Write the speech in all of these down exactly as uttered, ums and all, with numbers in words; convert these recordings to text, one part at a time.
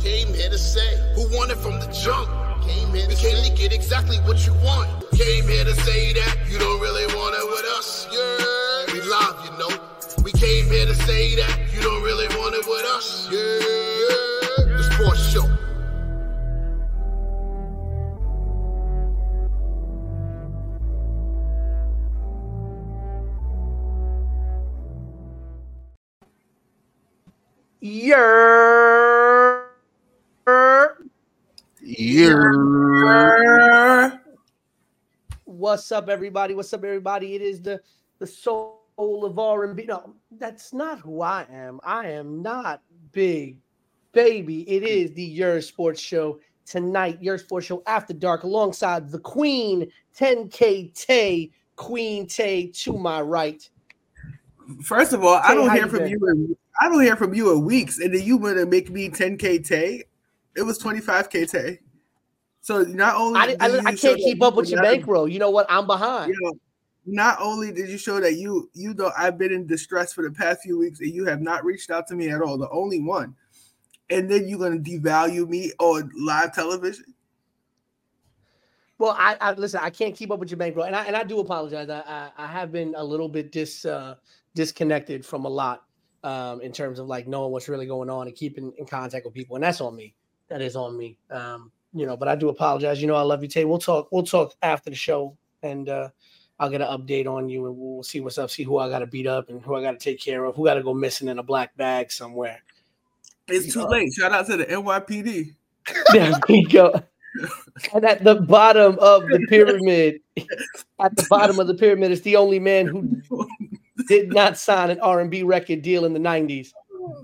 Came here to say who won it from the jump. Came here to came to get exactly what you want. Came here to say that you don't really want it with us. Yeah, we live, you know. We came here to say that you don't really want it with us. Yeah, yeah. The sports show. Yeah. Yeah. What's up, everybody? What's up, everybody? It is the the soul of R and B. No, that's not who I am. I am not Big Baby. It is the Your Sports Show tonight. Your Sports Show After Dark, alongside the Queen, ten K Tay, Queen Tay to my right. First of all, Tay, I don't how hear you from been? you. In, I don't hear from you in weeks, and then you want to make me ten K Tay. It was twenty-five K Tay. So not only I, did I, you I show can't that keep you up with did your not- bankroll. You know what? I'm behind. You know, not only did you show that you you know I've been in distress for the past few weeks, and you have not reached out to me at all, the only one, and then you're gonna devalue me on live television. Well, I, I listen. I can't keep up with your bankroll, and I and I do apologize. I I, I have been a little bit dis uh, disconnected from a lot um, in terms of like knowing what's really going on and keeping in contact with people, and that's on me. That is on me. Um, you know, but I do apologize. You know, I love you, Tay. We'll talk. We'll talk after the show, and uh, I'll get an update on you, and we'll see what's up. See who I got to beat up and who I got to take care of. Who got to go missing in a black bag somewhere. It's too Uh, late. Shout out to the N Y P D. There we go. And at the bottom of the pyramid, at the bottom of the pyramid is the only man who did not sign an R and B record deal in the nineties.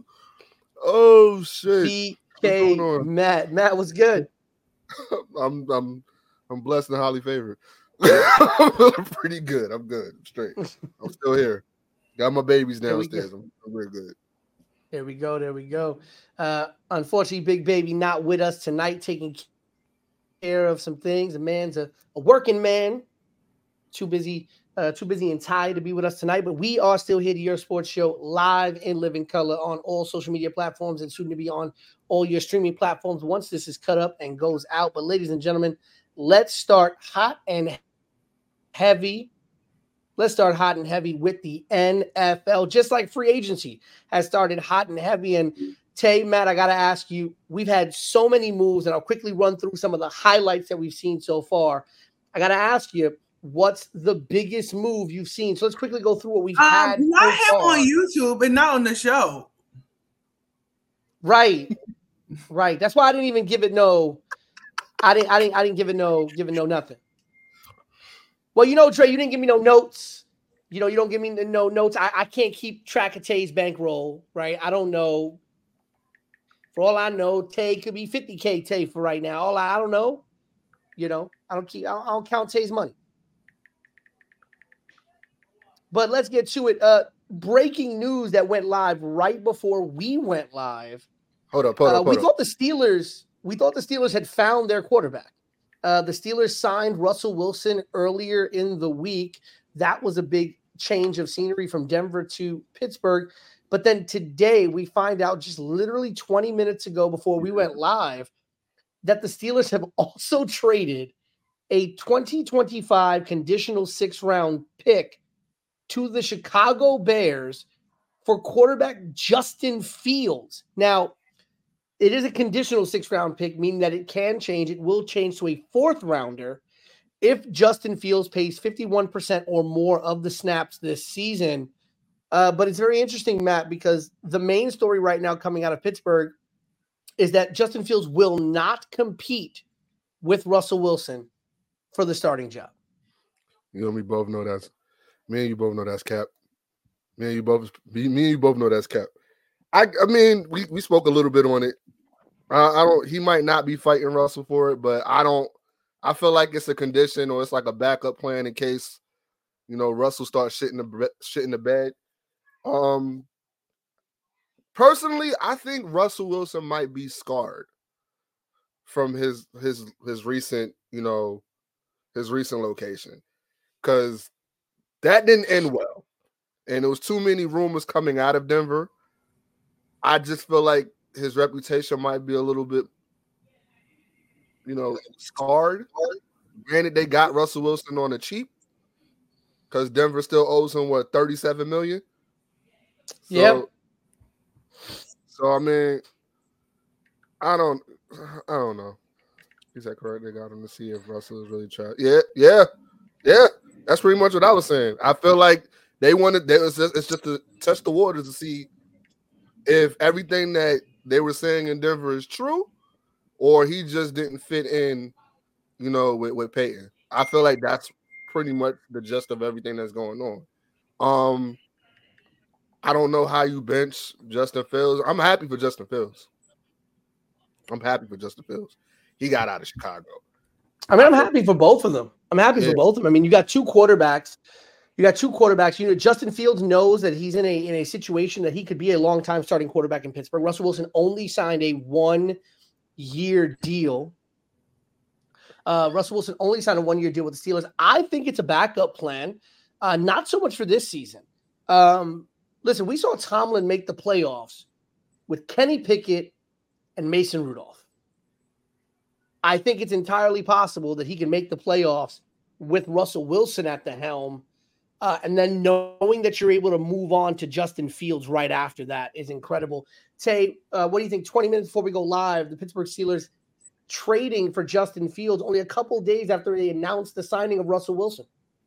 Oh shit! D What's K going on? Matt. Matt was good. I'm I'm I'm blessed and highly favored. I'm feeling pretty good. I'm good. I'm straight. I'm still here. Got my babies There we downstairs. I'm, I'm real good. There we go. There we go. Uh, unfortunately, Big Baby not with us tonight, taking care of some things. The man's a, a working man, too busy, uh, too busy and tired to be with us tonight. But we are still here to Your Sports Show, live in living color on all social media platforms and soon to be on all your streaming platforms once this is cut up and goes out. But ladies and gentlemen, let's start hot and heavy. Let's start hot and heavy with the N F L, just like free agency has started hot and heavy. And Tay, Matt, I got to ask you, we've had so many moves, and I'll quickly run through some of the highlights that we've seen so far. I got to ask you, what's the biggest move you've seen? So let's quickly go through what we've Um, had. not so him far. on YouTube, and not on the show. Right, right. That's why I didn't even give it no. I didn't. I didn't. I didn't give it no. Give it no nothing. Well, you know, Trey, you didn't give me no notes. You know, you don't give me no notes. I, I can't keep track of Tay's bankroll, right? I don't know. For all I know, Tay could be fifty K Tay for right now. All I, I don't know. You know, I don't keep. I don't, I don't count Tay's money. But let's get to it. Uh, breaking news that went live right before we went live. Hold up, hold Uh, up, we hold thought up. the Steelers. We thought the Steelers had found their quarterback. Uh, the Steelers signed Russell Wilson earlier in the week. That was a big change of scenery from Denver to Pittsburgh. But then today we find out, just literally twenty minutes ago before we went live, that the Steelers have also traded a twenty twenty-five conditional six round pick to the Chicago Bears for quarterback Justin Fields. Now, it is a conditional six round pick, meaning that it can change. It will change to a fourth rounder if Justin Fields pays fifty-one percent or more of the snaps this season. Uh, but it's very interesting, Matt, because the main story right now coming out of Pittsburgh is that Justin Fields will not compete with Russell Wilson for the starting job. You and me both know that's me and you both know that's cap. Me and you both me and you both know that's cap. I I mean, we, we spoke a little bit on it. Uh, I don't. He might not be fighting Russell for it, but I don't. I feel like it's a condition or it's like a backup plan in case you know Russell starts shitting the shit in the bed. Um, personally, I think Russell Wilson might be scarred from his his his recent you know his recent location because that didn't end well, and there was too many rumors coming out of Denver. I just feel like his reputation might be a little bit, you know, scarred. Granted, they got Russell Wilson on the cheap because Denver still owes him what thirty-seven million. So, yeah. So I mean, I don't, I don't know. Is that correct? They got him to see if Russell is really trying. Yeah, yeah, yeah. That's pretty much what I was saying. I feel like they wanted. They was just, it's just to test the waters to see if everything that they were saying in Denver is true, or he just didn't fit in, you know, with, with Peyton. I feel like that's pretty much the gist of everything that's going on. Um, I don't know how you bench Justin Fields. I'm happy for Justin Fields. I'm happy for Justin Fields. He got out of Chicago. I mean, I'm happy for both of them. I'm happy yeah. for both of them. I mean, you got two quarterbacks. You got two quarterbacks. You know, Justin Fields knows that he's in a in a situation that he could be a long-time starting quarterback in Pittsburgh. Russell Wilson only signed a one-year deal. Uh, Russell Wilson only signed a one-year deal with the Steelers. I think it's a backup plan, uh, not so much for this season. Um, listen, we saw Tomlin make the playoffs with Kenny Pickett and Mason Rudolph. I think it's entirely possible that he can make the playoffs with Russell Wilson at the helm. Uh, and then knowing that you're able to move on to Justin Fields right after that is incredible. Tay, uh, what do you think? twenty minutes before we go live, the Pittsburgh Steelers trading for Justin Fields only a couple days after they announced the signing of Russell Wilson.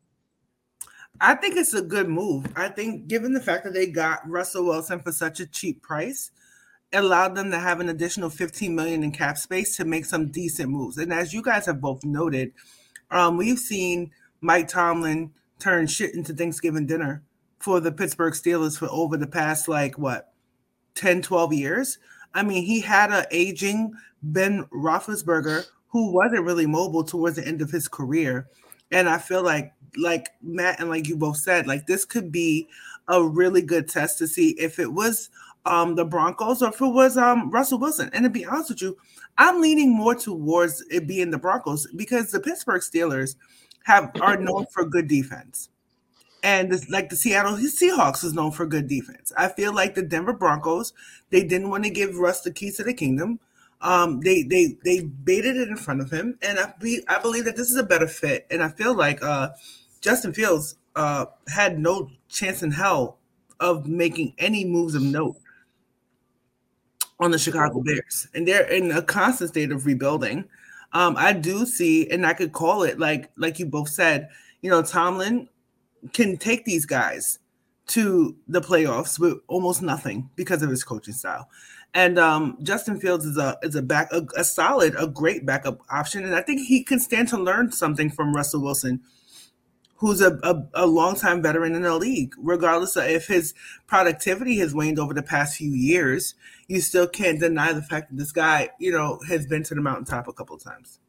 I think it's a good move. I think given the fact that they got Russell Wilson for such a cheap price, it allowed them to have an additional fifteen million dollars in cap space to make some decent moves. And as you guys have both noted, um, we've seen Mike Tomlin turn shit into Thanksgiving dinner for the Pittsburgh Steelers for over the past, like, what, ten, twelve years? I mean, he had an aging Ben Roethlisberger who wasn't really mobile towards the end of his career. And I feel like, like Matt and like you both said, like this could be a really good test to see if it was um, the Broncos or if it was um, Russell Wilson. And to be honest with you, I'm leaning more towards it being the Broncos because the Pittsburgh Steelers have are known for good defense. And this, like the Seattle Seahawks is known for good defense. I feel like the Denver Broncos, they didn't want to give Russ the keys to the kingdom. Um, they they they baited it in front of him, and I be, I believe that this is a better fit. And I feel like uh, Justin Fields uh, had no chance in hell of making any moves of note on the Chicago Bears, and they're in a constant state of rebuilding. Um, I do see, and I could call it like like you both said. You know, Tomlin can take these guys to the playoffs with almost nothing because of his coaching style. And um, Justin Fields is a is a back a, a solid, a great backup option, and I think he can stand to learn something from Russell Wilson, who's a, a, a longtime veteran in the league. Regardless of if his productivity has waned over the past few years, you still can't deny the fact that this guy, you know, has been to the mountaintop a couple of times.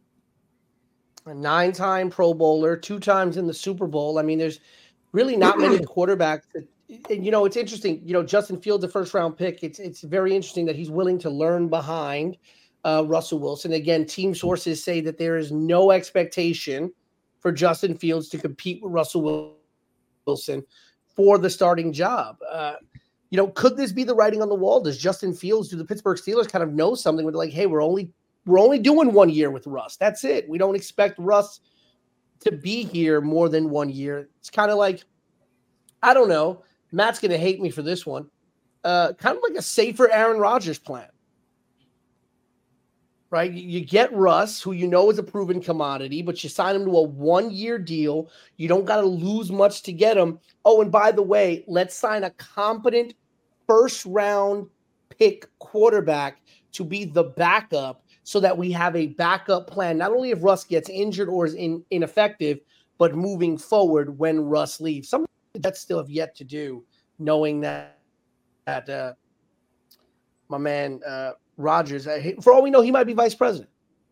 A nine-time Pro Bowler, two times in the Super Bowl. I mean, there's really not many quarterbacks that, and, you know, it's interesting. You know, Justin Fields, a first-round pick. It's it's very interesting that he's willing to learn behind uh, Russell Wilson. Again, team sources say that there is no expectation for Justin Fields to compete with Russell Wilson for the starting job. Uh, you know, could this be the writing on the wall? Does Justin Fields, do the Pittsburgh Steelers kind of know something where they're like, hey, we're only we're only doing one year with Russ. That's it. We don't expect Russ to be here more than one year. It's kind of like, I don't know. Matt's going to hate me for this one. Uh, kind of like a safer Aaron Rodgers plan. Right? You get Russ, who you know is a proven commodity, but you sign him to a one-year deal. You don't got to lose much to get him. Oh, and by the way, let's sign a competent first-round pick quarterback to be the backup so that we have a backup plan, not only if Russ gets injured or is in, ineffective, but moving forward when Russ leaves. Something that's still have yet to do, knowing that, that uh, my man uh, – Rodgers, for all we know, he might be vice president.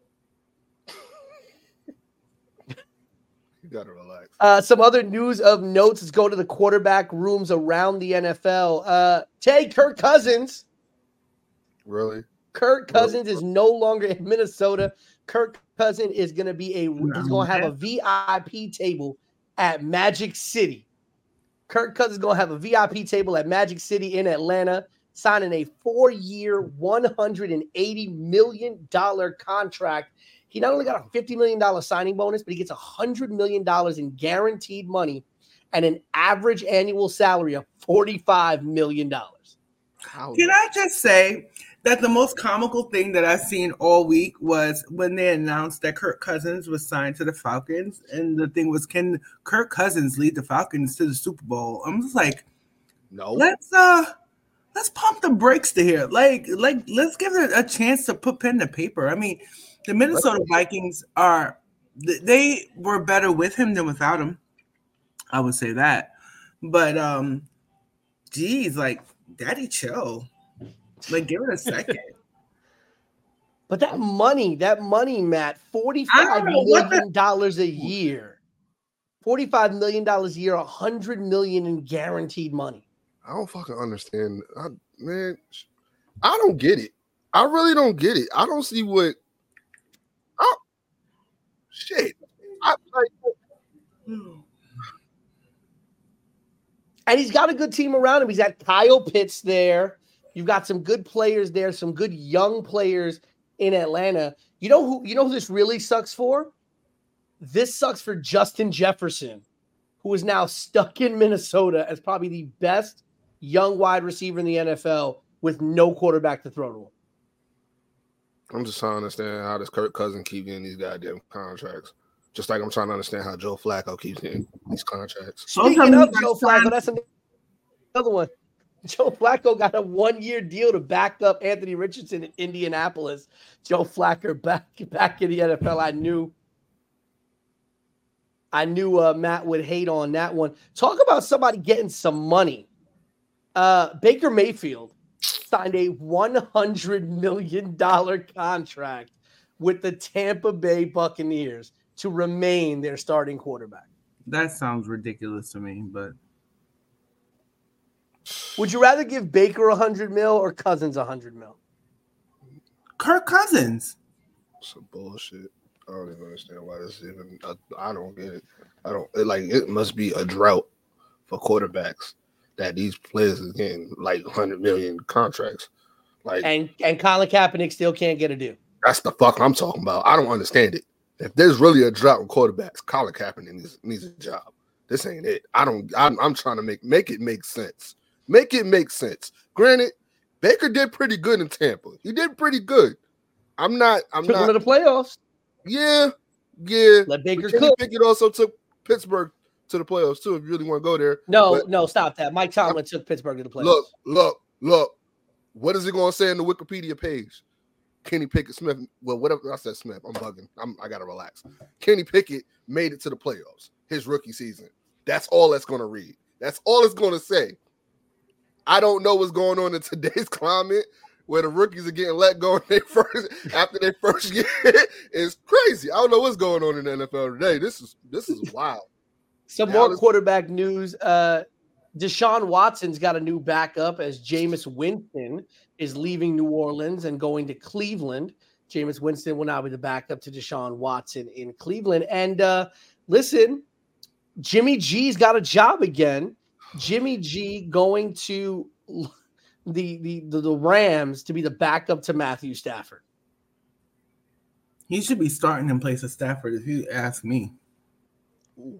You gotta relax. Uh, some other news of notes. Let's go to the quarterback rooms around the N F L. Uh, Tay, Kirk Cousins. Really? Kirk Cousins really? is no longer in Minnesota. Kirk Cousins is going to be a. He's going to have a V I P table at Magic City. Kirk Cousins is going to have a V I P table at Magic City in Atlanta. signing a four-year, one hundred eighty million dollars contract. He not only got a fifty million dollars signing bonus, but he gets one hundred million dollars in guaranteed money and an average annual salary of forty-five million dollars. Can I just say that the most comical thing that I've seen all week was when they announced that Kirk Cousins was signed to the Falcons, and the thing was, can Kirk Cousins lead the Falcons to the Super Bowl? I'm just like, no. Let's uh, let's pump the brakes to here. Like, like let's give it a chance to put pen to paper. I mean, the Minnesota Vikings are they were better with him than without him. I would say that, but um, geez, like, Daddy, chill. Like, give it a second. But that money, that money, Matt, forty-five million dollars a year. forty-five million dollars a year, one hundred million dollars in guaranteed money. I don't fucking understand. I, man, I don't get it. I really don't get it. I don't see what. Oh, shit. I, like, and he's got a good team around him. He's got Kyle Pitts there. You've got some good players there, some good young players in Atlanta. You know who you know who this really sucks for? This sucks for Justin Jefferson, who is now stuck in Minnesota as probably the best young wide receiver in the N F L with no quarterback to throw to him. I'm just trying to understand how does Kirk Cousins keep getting these goddamn contracts. Just like I'm trying to understand how Joe Flacco keeps getting these contracts. Speaking of Joe Flacco, that's another one. Joe Flacco got a one-year deal to back up Anthony Richardson in Indianapolis. Joe Flacco back back in the N F L. I knew, I knew uh, Matt would hate on that one. Talk about somebody getting some money. Uh, Baker Mayfield signed a one hundred million dollars contract with the Tampa Bay Buccaneers to remain their starting quarterback. That sounds ridiculous to me, but. Would you rather give Baker a hundred mil or Cousins a hundred mil? Kirk Cousins. Some bullshit. I don't even understand why this is even. I, I don't get it. I don't it, like. It must be a drought for quarterbacks that these players are getting like hundred million contracts. Like and and Colin Kaepernick still can't get a deal. That's the fuck I'm talking about. I don't understand it. If there's really a drought in quarterbacks, Colin Kaepernick needs, needs a job. This ain't it. I don't. I'm, I'm trying to make make it make sense. Make it make sense. Granted, Baker did pretty good in Tampa. He did pretty good. I'm not. I'm took not. One of the playoffs. Yeah, yeah. Let Baker Kenny cook. Pickett also took Pittsburgh to the playoffs too. If you really want to go there. No, but, no, stop that. Mike Tomlin took Pittsburgh to the playoffs. Look, look, look. What is it going to say in the Wikipedia page? Kenny Pickett Smith. Well, whatever I said, Smith. I'm bugging. I'm, I gotta relax. Kenny Pickett made it to the playoffs his rookie season. That's all that's going to read. That's all it's going to say. I don't know what's going on in today's climate where the rookies are getting let go in their first after their first year. It's crazy. I don't know what's going on in the N F L today. This is this is wild. Some now more this- quarterback news. Uh, Deshaun Watson's got a new backup as Jameis Winston is leaving New Orleans and going to Cleveland. Jameis Winston will now be the backup to Deshaun Watson in Cleveland. And uh, listen, Jimmy G's got a job again. Jimmy G going to the, the the the Rams to be the backup to Matthew Stafford. He should be starting in place of Stafford, if you ask me. Ooh.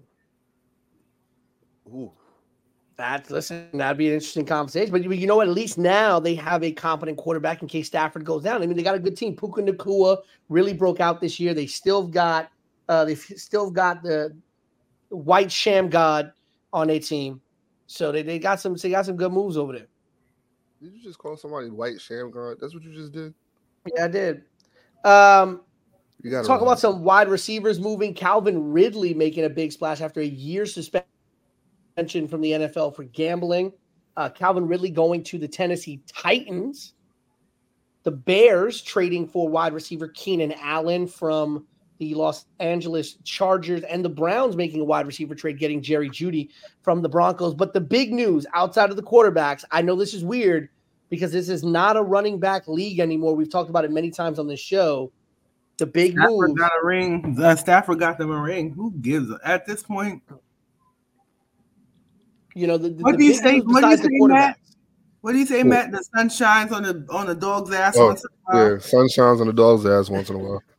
Ooh. That listen, that'd be an interesting conversation. But you know what? At least now they have a competent quarterback in case Stafford goes down. I mean, they got a good team. Puka Nacua really broke out this year. They still got uh, they've still got the White Sham God on their team. So they, they got some they got some good moves over there. Did you just call somebody White Sham God? That's what you just did? Yeah, I did. Um, you gotta talk run. about some wide receivers moving. Calvin Ridley making a big splash after a year suspension from the N F L for gambling. Uh, Calvin Ridley going to the Tennessee Titans. The Bears trading for wide receiver Keenan Allen from the Los Angeles Chargers, and the Browns making a wide receiver trade, getting Jerry Jeudy from the Broncos. But the big news outside of the quarterbacks, I know this is weird because this is not a running back league anymore. We've talked about it many times on this show. The big Stafford move. got a ring. The Stafford got them a ring. Who gives a, at this point? You know, the, the, What the do you big say? news What do you besides the say, quarterbacks. Matt? What do you say, Matt? The sun shines on the on the dog's ass Oh, once in a while. yeah, sun shines on the dog's ass once in a while.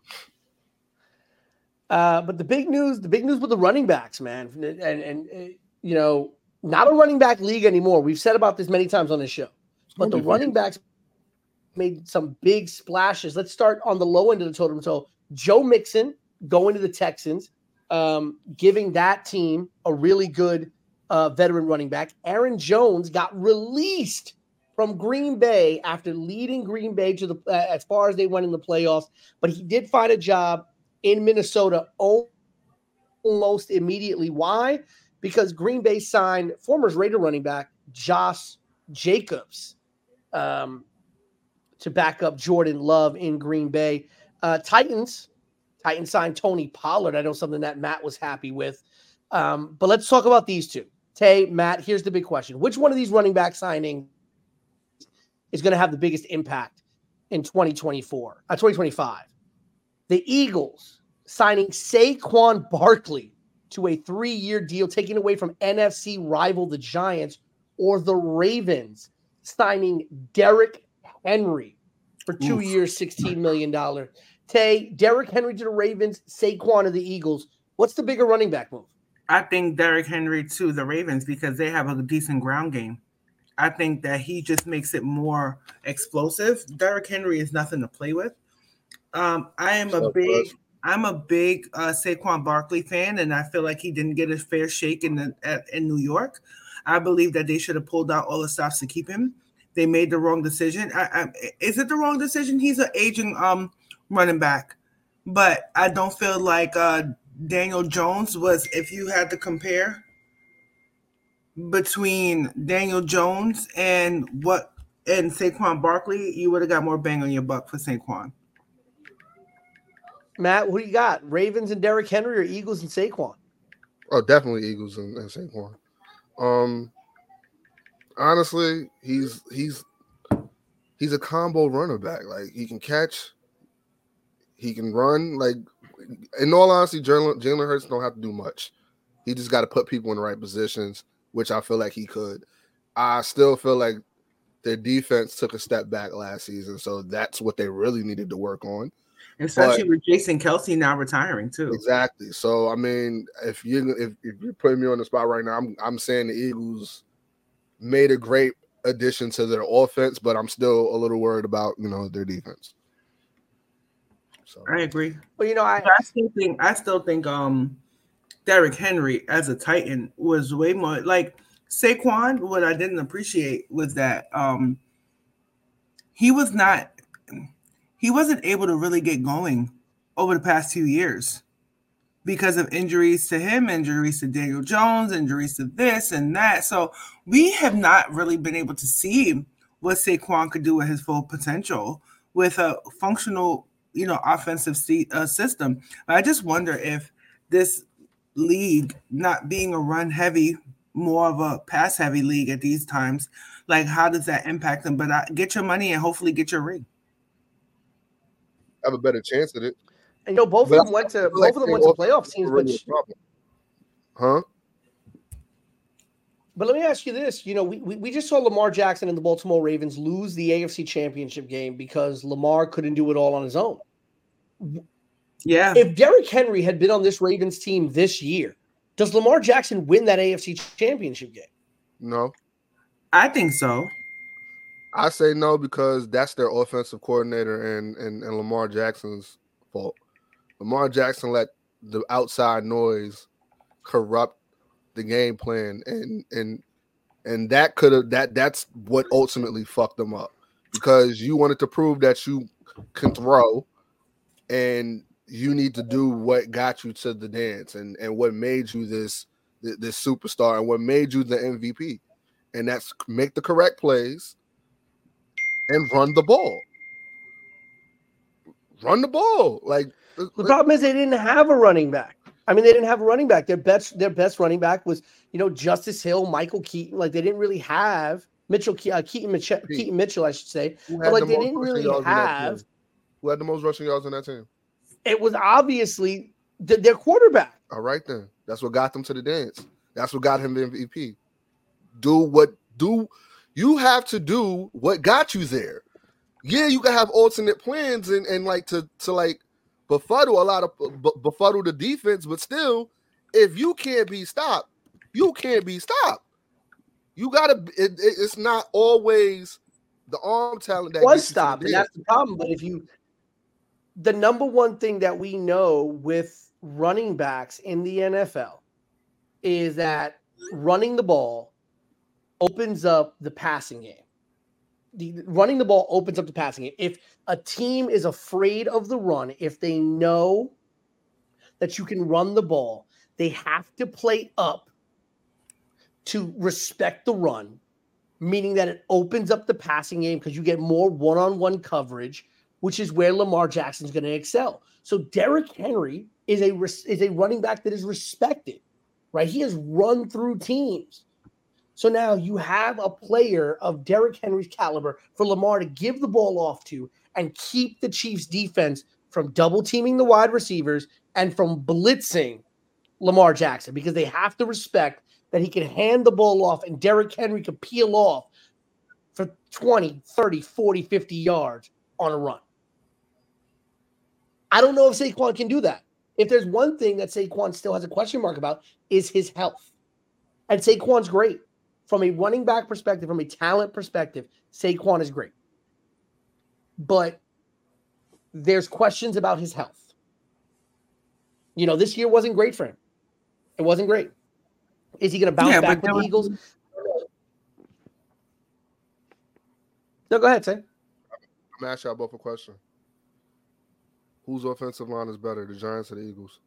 Uh, but the big news, the big news with the running backs, man, and, and, and you know, not a running back league anymore. We've said about this many times on this show, but the running backs made some big splashes. Let's start on the low end of the totem. So Joe Mixon going to the Texans, um, giving that team a really good uh, veteran running back. Aaron Jones got released from Green Bay after leading Green Bay to the uh, as far as they went in the playoffs, but he did find a job in Minnesota almost immediately. Why? Because Green Bay signed former Raider running back Josh Jacobs um, to back up Jordan Love in Green Bay. Uh, Titans, Titans signed Tony Pollard. I know something that Matt was happy with. Um, but let's talk about these two. Tay, Matt, here's the big question. Which one of these running back signings is going to have the biggest impact in twenty twenty-four, uh, twenty twenty-five? The Eagles signing Saquon Barkley to a three-year deal, taking away from N F C rival the Giants, or the Ravens signing Derrick Henry for two Oof. years, sixteen million dollars. Tay, Derrick Henry to the Ravens, Saquon to the Eagles. What's the bigger running back move? I think Derrick Henry to the Ravens because they have a decent ground game. I think that he just makes it more explosive. Derrick Henry is nothing to play with. Um, I am a big, I'm a big uh, Saquon Barkley fan, and I feel like he didn't get a fair shake in the at, in New York. I believe that they should have pulled out all the stops to keep him. They made the wrong decision. I, I, is it the wrong decision? He's an aging um, running back, but I don't feel like uh, Daniel Jones was. If you had to compare between Daniel Jones and what and Saquon Barkley, you would have got more bang on your buck for Saquon. Matt, what do you got? Ravens and Derrick Henry or Eagles and Saquon? Oh, definitely Eagles and, and Saquon. Um, honestly, he's he's he's a combo runner back. Like he can catch, he can run. Like in all honesty, Jalen, Jalen Hurts don't have to do much. He just got to put people in the right positions, which I feel like he could. I still feel like their defense took a step back last season, so that's what they really needed to work on. Especially but, with Jason Kelce now retiring too. Exactly. So I mean, if you if, if you're putting me on the spot right now, I'm I'm saying the Eagles made a great addition to their offense, but I'm still a little worried about you know their defense. So I agree. Well, you know, I, I still think I still think um Derrick Henry as a Titan was way more like Saquon. What I didn't appreciate was that um he was not. He wasn't able to really get going over the past few years because of injuries to him, injuries to Daniel Jones, injuries to this and that. So we have not really been able to see what Saquon could do with his full potential with a functional, you know, offensive st- uh, system. I just wonder if this league, not being a run heavy, more of a pass heavy league at these times, like how does that impact them? But I, get your money and hopefully get your ring. Have a better chance at it. And you know, both but of them went to both like of them went to playoff teams, really but huh? But let me ask you this: you know, we, we we just saw Lamar Jackson and the Baltimore Ravens lose the A F C Championship game because Lamar couldn't do it all on his own. Yeah. If Derrick Henry had been on this Ravens team this year, does Lamar Jackson win that A F C Championship game? No. I think so. I say no because that's their offensive coordinator and, and, and Lamar Jackson's fault. Lamar Jackson let the outside noise corrupt the game plan, and and and that could have that that's what ultimately fucked them up because you wanted to prove that you can throw, and you need to do what got you to the dance and, and what made you this this superstar and what made you the M V P, and that's make the correct plays. And run the ball. Run the ball. Like the problem is they didn't have a running back. I mean, they didn't have a running back. Their best, their best running back was, you know, Justice Hill, Michael Keaton. Like they didn't really have Mitchell, uh, Keaton, Mitchell, Keaton Mitchell, I should say. But like the they didn't really have. Who had the most rushing yards on that team? It was obviously th- their quarterback. All right, then. That's what got them to the dance. That's what got him the M V P. Do what do. You have to do what got you there. Yeah, you can have alternate plans and, and like to to like befuddle a lot of befuddle the defense, but still, if you can't be stopped, you can't be stopped. You gotta. It, it, it's not always the arm talent that was gets you stopped, and that's the problem. But if you, the number one thing that we know with running backs in the N F L is that running the ball opens up the passing game. The, running the ball opens up the passing game. If a team is afraid of the run, if they know that you can run the ball, they have to play up to respect the run, meaning that it opens up the passing game because you get more one-on-one coverage, which is where Lamar Jackson's going to excel. So Derrick Henry is a is a running back that is respected, right? He has run through teams. So now you have a player of Derrick Henry's caliber for Lamar to give the ball off to and keep the Chiefs defense from double teaming the wide receivers and from blitzing Lamar Jackson, because they have to respect that he can hand the ball off and Derrick Henry can peel off for twenty, thirty, forty, fifty yards on a run. I don't know if Saquon can do that. If there's one thing that Saquon still has a question mark about, is his health. And Saquon's great. From a running back perspective, from a talent perspective, Saquon is great. But there's questions about his health. You know, this year wasn't great for him. It wasn't great. Is he going to bounce yeah, back with the Eagles? No, go ahead, Say. I'm going to ask y'all both a question. Whose offensive line is better, the Giants or the Eagles?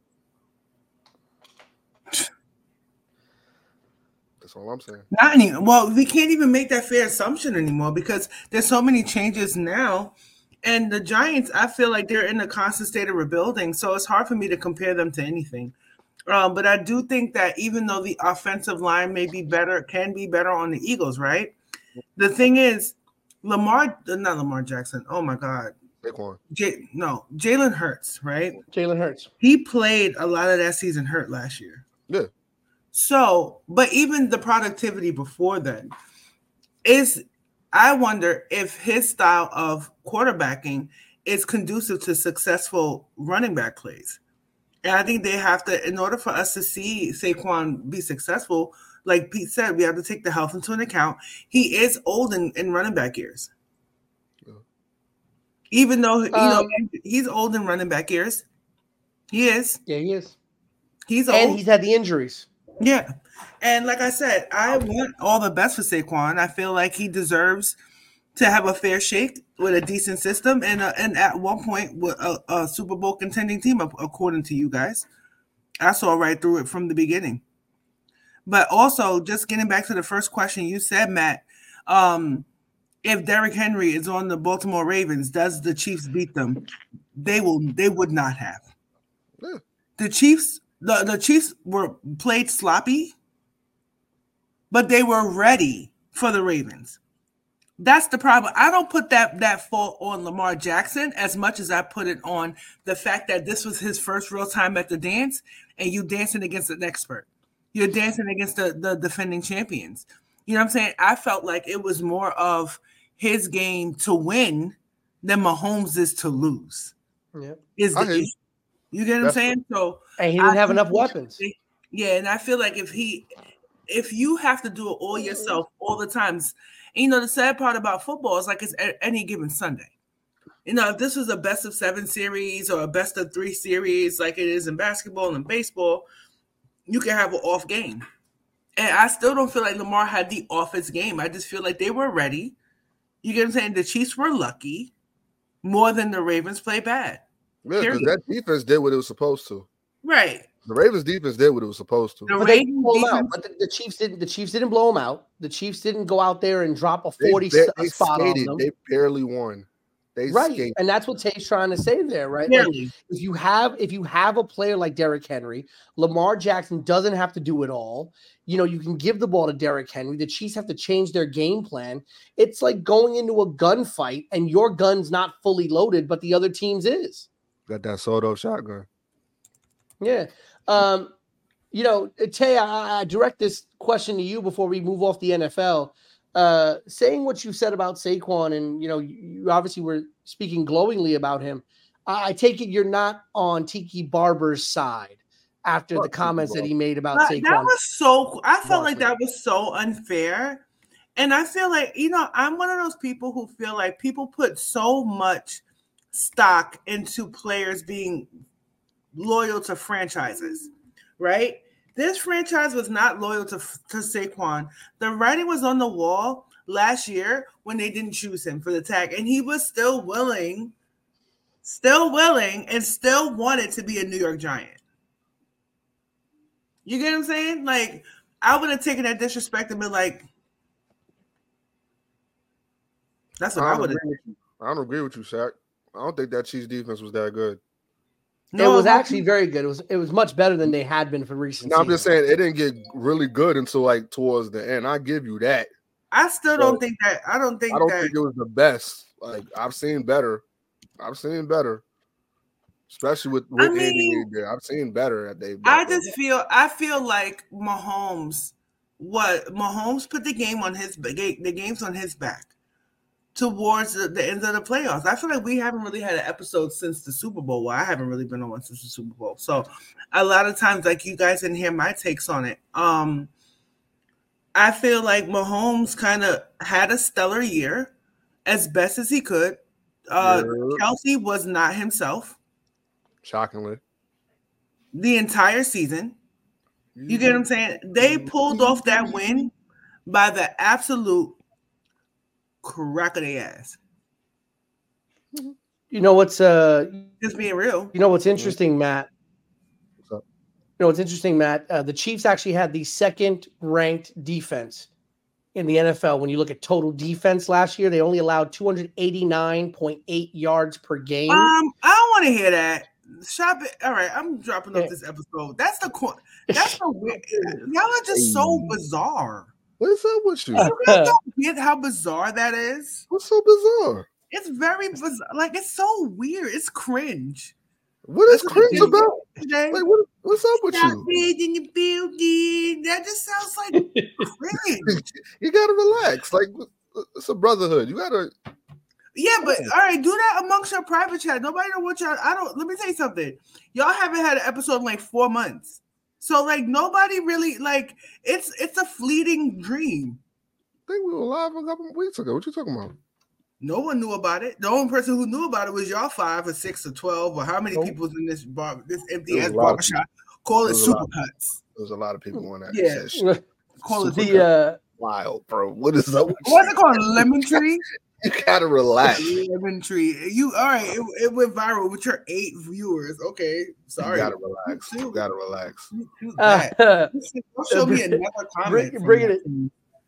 That's all I'm saying. Not any. Well, we can't even make that fair assumption anymore because there's so many changes now. And the Giants, I feel like they're in a constant state of rebuilding. So it's hard for me to compare them to anything. Um, but I do think that even though the offensive line may be better, can be better on the Eagles, right? The thing is, Lamar, not Lamar Jackson. Oh, my God. Saquon. J- no, Jalen Hurts, right? Jalen Hurts. He played a lot of that season hurt last year. Yeah. So, but even the productivity before then is, I wonder if his style of quarterbacking is conducive to successful running back plays. And I think they have to, in order for us to see Saquon be successful, like Pete said, we have to take the health into an account. He is old in, in running back years. Yeah. Even though, you um, know, he's old in running back years. He is. Yeah, he is. He's old. And he's had the injuries. Yeah. And like I said, I want all the best for Saquon. I feel like he deserves to have a fair shake with a decent system and uh, and at one point with a, a Super Bowl contending team, according to you guys. I saw right through it from the beginning. But also, just getting back to the first question you said, Matt, um, if Derrick Henry is on the Baltimore Ravens, does the Chiefs beat them? They will. They would not have. Yeah. The Chiefs. The, the Chiefs were played sloppy, but they were ready for the Ravens. That's the problem. I don't put that, that fault on Lamar Jackson as much as I put it on the fact that this was his first real time at the dance, and you dancing against an expert. You're dancing against the, the defending champions. You know what I'm saying? I felt like it was more of his game to win than Mahomes is to lose. Yeah. Is the issue. You get what I'm saying? So and he didn't I have enough weapons. Yeah, and I feel like if he, if you have to do it all yourself all the times, and you know the sad part about football is like it's any given Sunday. You know, if this was a best of seven series or a best of three series like it is in basketball and baseball, you can have an off game. And I still don't feel like Lamar had the offense game. I just feel like they were ready. You get what I'm saying? The Chiefs were lucky more than the Ravens played bad. Yeah, because that defense did what it was supposed to. Right. The Ravens defense did what it was supposed to. The but they didn't blow them out. But the, the Chiefs didn't. The Chiefs didn't blow them out. The Chiefs didn't go out there and drop a forty they, they spot skated. on them. They barely won. They right, skated. And that's what Tay's trying to say there, right? Like, if you have if you have a player like Derrick Henry, Lamar Jackson doesn't have to do it all. You know, you can give the ball to Derrick Henry. The Chiefs have to change their game plan. It's like going into a gunfight and your gun's not fully loaded, but the other team's is. Got that sawed-off shotgun. Yeah. Um, you know, Tay, I, I direct this question to you before we move off the N F L. uh, saying what you said about Saquon, and you know, you, you obviously were speaking glowingly about him. I, I take it you're not on Tiki Barber's side after Fuck the comments Tiki that he made about But Saquon. that was so. I felt like Barkley. that was so unfair, and I feel like you know I'm one of those people who feel like people put so much stock into players being loyal to franchises, right? This franchise was not loyal to, to Saquon. The writing was on the wall last year when they didn't choose him for the tag, and he was still willing, still willing, and still wanted to be a New York Giant. You get what I'm saying? Like, I would have taken that disrespect and been like, that's what I, I, don't would have. agree with you. I don't agree with you, Shaq. I don't think that Chiefs defense was that good. It was actually very good. It was it was much better than they had been for recent No, I'm seasons. just saying it didn't get really good until like towards the end. I give you that. I still But don't think that. I don't think I don't that. think it was the best. Like I've seen better. I've seen better. Especially with, with I Andy mean, Reid there. I've seen better at they. I just feel I feel like Mahomes, what Mahomes put the game on his the game's on his back towards the, the end of the playoffs. I feel like we haven't really had an episode since the Super Bowl. Well, I haven't really been on one since the Super Bowl. So a lot of times, like you guys didn't hear my takes on it. Um, I feel like Mahomes kind of had a stellar year as best as he could. Uh, Yeah. Kelsey was not himself Shockingly. the entire season. You get what I'm saying? They pulled off that win by the absolute crack of their ass. You know what's uh Just being real. you know what's interesting, Matt? What's up? You know what's interesting, Matt? Uh, the Chiefs actually had the second ranked defense in the N F L. When you look at total defense last year, they only allowed two eighty-nine point eight yards per game. Um, I don't want to hear that. Shop it. All right, I'm dropping off Yeah. this episode. That's the co- that's the weird. Y'all are just so bizarre. What's up with you? You guys don't get how bizarre that is. What's so bizarre? It's very bizarre. Like it's so weird. It's cringe. What is That's what cringe it is. about? Jay. Like, what, what's up with Stop you? it in your building. That just sounds like cringe. You gotta relax. Like it's a brotherhood. You gotta. Yeah, but all right, do that amongst your private chat. Nobody know what y'all. I don't. Let me tell you something. Y'all haven't had an episode in like four months, so like nobody really like. It's it's a fleeting dream. I think we were live a couple of weeks ago. What you talking about? No one knew about it. The only person who knew about it was y'all five or six or twelve or how many Nope. people was in this bar, this empty There ass was a lot of barbershop. Call it There was a lot. supercuts. There's a lot of people on that. Yeah. Said shit. Call it the uh, Wild, bro. What is up with What's you? it called? Lemon tree. You gotta relax. Lemon tree. You all right? It, it went viral with your eight viewers. Okay, sorry. You gotta relax. You gotta relax. You do uh, that. Don't show me another comment. bring, from bring that. it.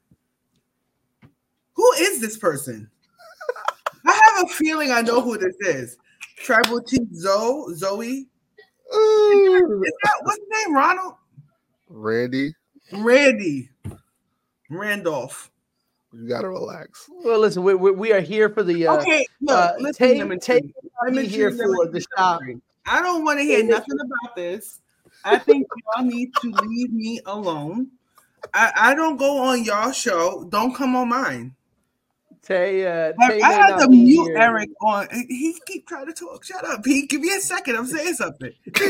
Who is this person? I have a feeling I know who this is. Tribal Chief Zoe. Zoe. Ooh. Is that what's his name? Ronald. Randy, Randy. Randolph. you gotta relax. Well, listen, we, we, we are here for the uh, Okay, look, uh, listen, take- Lemon take- Tree. be Lemon here Tree, for Lemon the Tree, shop. Lemon Tree. I don't want to hear nothing about this. I think y'all need to leave me alone. I, I don't go on y'all show. Don't come on mine. Tay. Uh, I, Tay I may had not to be mute here. Eric on. He keep trying to talk. Shut up, Pete. Give me a second. I'm saying something.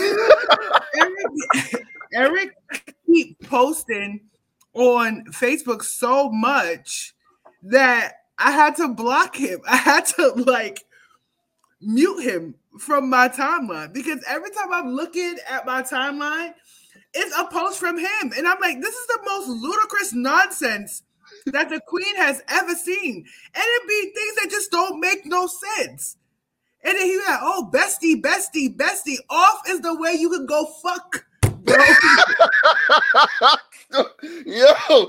Eric, Eric keep posting on Facebook so much that I had to block him. I had to like mute him from my timeline because every time I'm looking at my timeline, it's a post from him. And I'm like, this is the most ludicrous nonsense that the Queen has ever seen. And it be things that just don't make no sense. And then he was like, oh, bestie, bestie, bestie. Off is the way you can go fuck, bro. Yo.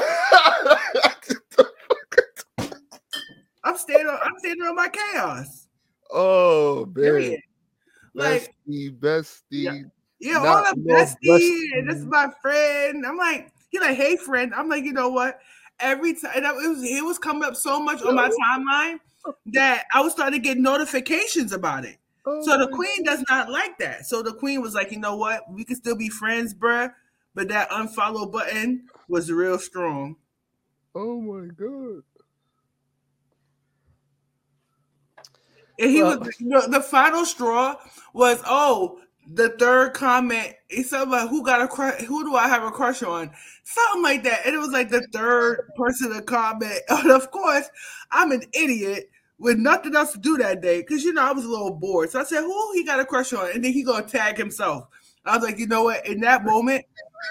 I'm staying on, I'm staying on my chaos. Oh man. Period. Like, Bestie, bestie. Yeah. yeah, Not all the more bestie, and this is my friend. I'm like, he like, hey friend. I'm like, you know what? Every time it was it was coming up so much on my timeline that I was starting to get notifications about it. Oh, So the my queen does not like that. So the queen was like, you know what? We can still be friends, bruh. But that unfollow button was real strong. Oh my god. And he Well- was the, the final straw was oh the third comment. He said about who got a crush, who do I have a crush on, something like that. And it was like the third person to comment. And of course, I'm an idiot with nothing else to do that day because you know I was a little bored. So I said, who he got a crush on, and then he gonna tag himself. I was like, you know what? In that moment,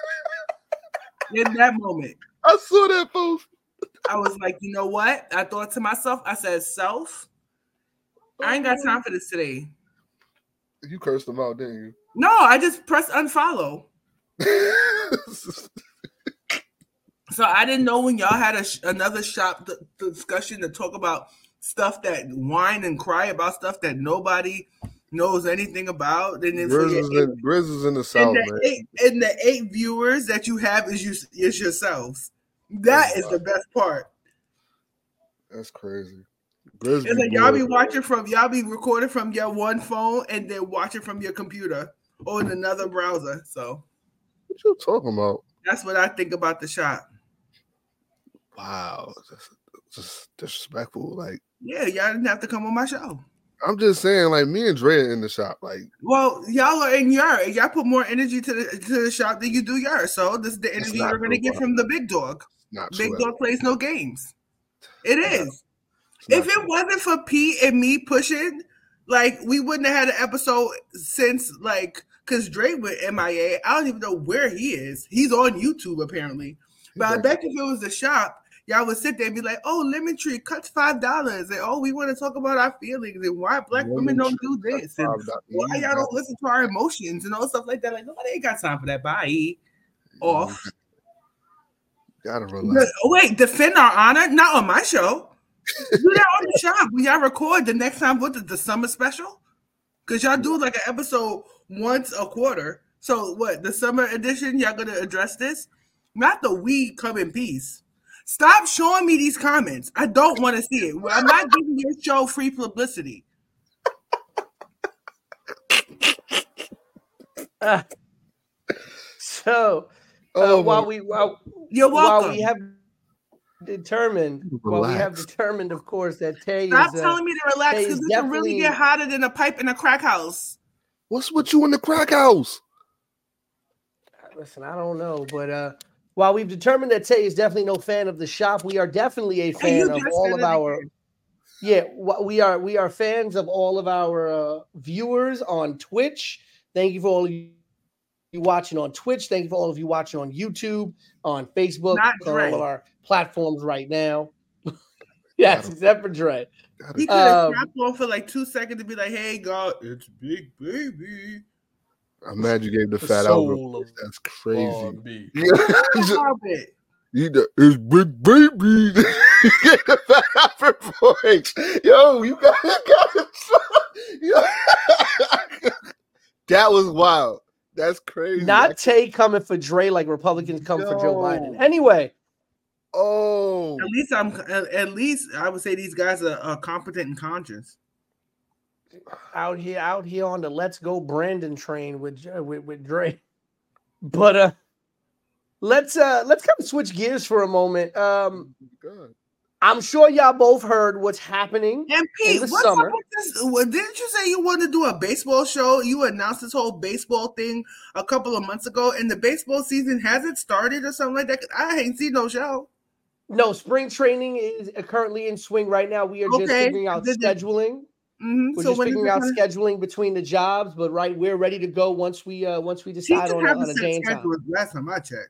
in that moment, I saw that post. I was like, you know what? I thought to myself, I said, self, I ain't got time for this today. You cursed him out, didn't No, I just pressed unfollow. you? So I didn't know when y'all had a sh- another shop th- discussion to talk about stuff that whine and cry about stuff that nobody knows anything about. And then for Grizz your is eight, in, Grizz is in the and, south, man. the eight, and the eight viewers that you have is you is yourselves. That Oh, is wow. the best part. That's crazy. Grizz It's be like y'all be bored. watching from y'all be recording from your one phone and then watching from your computer or in another browser. So What you talking about? that's what I think about the shop. Wow, just, just disrespectful. Like Yeah, y'all didn't have to come on my show. I'm just saying, like me and Dre are in the shop. Like Well, y'all are in your y'all put more energy to the to the shop than you do yours. So this is the That's energy not you're gonna true, get Bob. from the big dog. not Big true. dog plays no games. It Yeah. is. It's not If it true. wasn't for Pete and me pushing, like we wouldn't have had an episode since like because Dre went M I A. I don't even know where he is. He's on YouTube apparently. But I He's bet if it was the shop, y'all would sit there and be like, "Oh, Lemon Tree cuts five dollars," and "Oh, we want to talk about our feelings and why black Lemon women don't Tree do this and Five dollars. why You y'all got- don't listen to our emotions and all stuff like that." Like nobody ain't got time for that. Bye. you Off. Gotta relax. Oh wait, defend our honor? Not on my show. Do that on the shop when y'all record the next time. What the, the summer special? Because y'all do like an episode once a quarter. So what? The summer edition? Y'all gonna address this? Not the we come in peace. Stop showing me these comments. I don't want to see it. I'm not giving your show free publicity. Uh, so uh, Oh, while my- we while, You're while welcome. we have determined while we have Relax. determined, of course, that Tay Stop is uh, telling me to relax Tay because is this can really definitely- get hotter than a pipe in a crack house. What's with you in the crack house? listen, I don't know, but uh, while we've determined that Tay is definitely no fan of the shop, we are definitely a you fan of just all said of it our. again. Yeah, wh- we are we are fans of all of our uh, viewers on Twitch. Thank you for all of you watching on Twitch. Thank you for all of you watching on YouTube, on Facebook, Not on Dre. all of our platforms right now. Yes, Gotta- except for Dre. Gotta- He could have Um, stopped on for like two seconds to be like, "Hey, God, it's Big Baby." I'm mad you gave the The fat soul Albert. of That's crazy. R B. Stop it. You the, it's Big Baby. You get the fat Albert voice. Yo, you got, you got it. That was wild. That's crazy. I Not can't- Tay coming for Dre like Republicans come for Joe Yo. Biden. Anyway, Oh, At least I'm. At at least I would say these guys are, are competent and conscious. out here, out here on the Let's Go Brandon train with uh, with, with Dre. But uh, let's uh let's kind of switch gears for a moment. Um, God. I'm sure y'all both heard what's happening. And Pete, the what's summer. up with this? Well, didn't you say you wanted to do a baseball show? You announced this whole baseball thing a couple of months ago, and the baseball season hasn't started or something like that. 'Cause I ain't seen no show. No, spring training is currently in swing right now. We are just Okay, figuring out did it- scheduling. Mm-hmm. We're So just when is figuring it out gonna- scheduling between the jobs, but right, we're ready to go once we uh once we She decide didn't on a, have on a a set day and time. schedule last time I checked.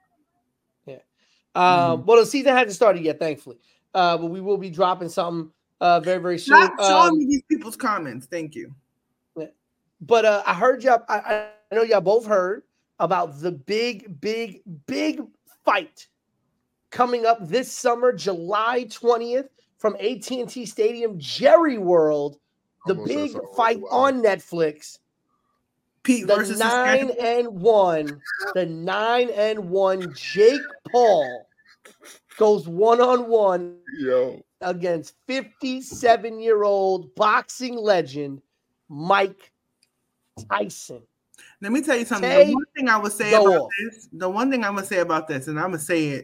Um, well, the season hasn't started yet, thankfully. Uh, but we will be dropping something uh very very soon. Stop showing Um, me these people's comments. Thank you. but uh, I heard y'all. I, I know y'all both heard about the big, big, big fight coming up this summer, July twentieth, from A T and T Stadium, Jerry World. The Almost said big something fight wild. on Netflix. Pete The versus nine Saskatchewan. and one, the nine and one Jake Paul goes one on one Yo, against fifty-seven year old boxing legend Mike Tyson. Let me tell you something. Tay, The one thing I would say go about off. this, the one thing I'm gonna say about this, and I'm gonna say it,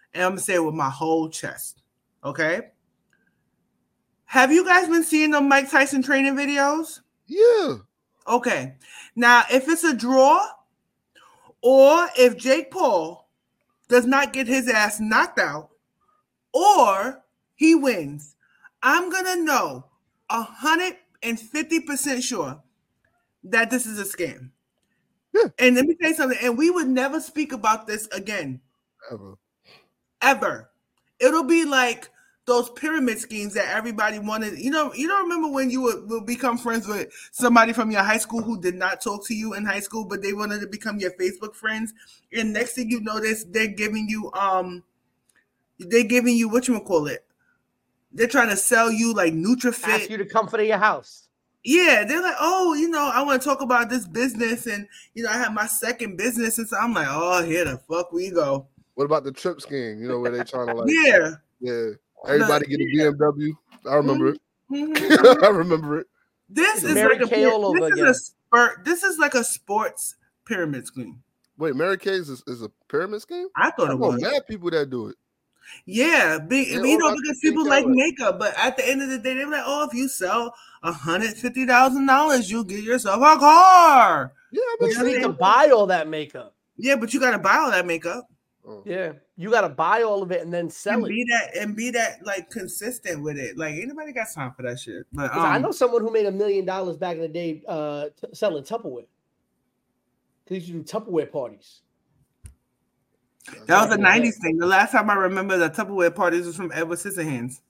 and I'm gonna say it with my whole chest. Okay. Have you guys been seeing the Mike Tyson training videos? Yeah. Okay. Now, if it's a draw, or if Jake Paul does not get his ass knocked out, or he wins, I'm gonna know a hundred and fifty percent sure that this is a scam. Yeah. And let me tell you something, and we would never speak about this again. Ever. Ever. It'll be like those pyramid schemes that everybody wanted. You know, you don't remember when you would, would become friends with somebody from your high school who did not talk to you in high school, but they wanted to become your Facebook friends. And next thing you notice, they're giving you um they're giving you what you call it. They're trying to sell you like NutraFit. Ask you to come to your house. Yeah, they're like, oh, you know, I want to talk about this business, and you know, I have my second business, and so I'm like, oh, here the fuck we go. What about the trip scheme? You know, where they trying to like, yeah, yeah, everybody get a B M W. I remember mm-hmm. it. I remember it. This is Mary like Kay a, all this over is again. a spurt. This is like a sports pyramid scheme. Wait, Mary Kay's is, is a pyramid scheme? I thought I it know was. mad people that do it. Yeah, be, Yeah, you know, all because I people think like that- makeup, but at the end of the day, they're like, oh, if you sell a hundred fifty thousand dollars, you'll get yourself a car. Yeah, I But mean, you need Yeah. to buy all that makeup. Yeah, but you got to buy all that makeup oh. Yeah, you got to buy all of it and then sell and it. be that and be that like consistent with it. Like anybody got time for that shit? But 'Cause I um, know someone who made a million dollars back in the day uh, t- selling Tupperware. Because you do Tupperware parties. that was a Yeah. nineties thing. The last time I remember the Tupperware parties was from Edward Scissorhands.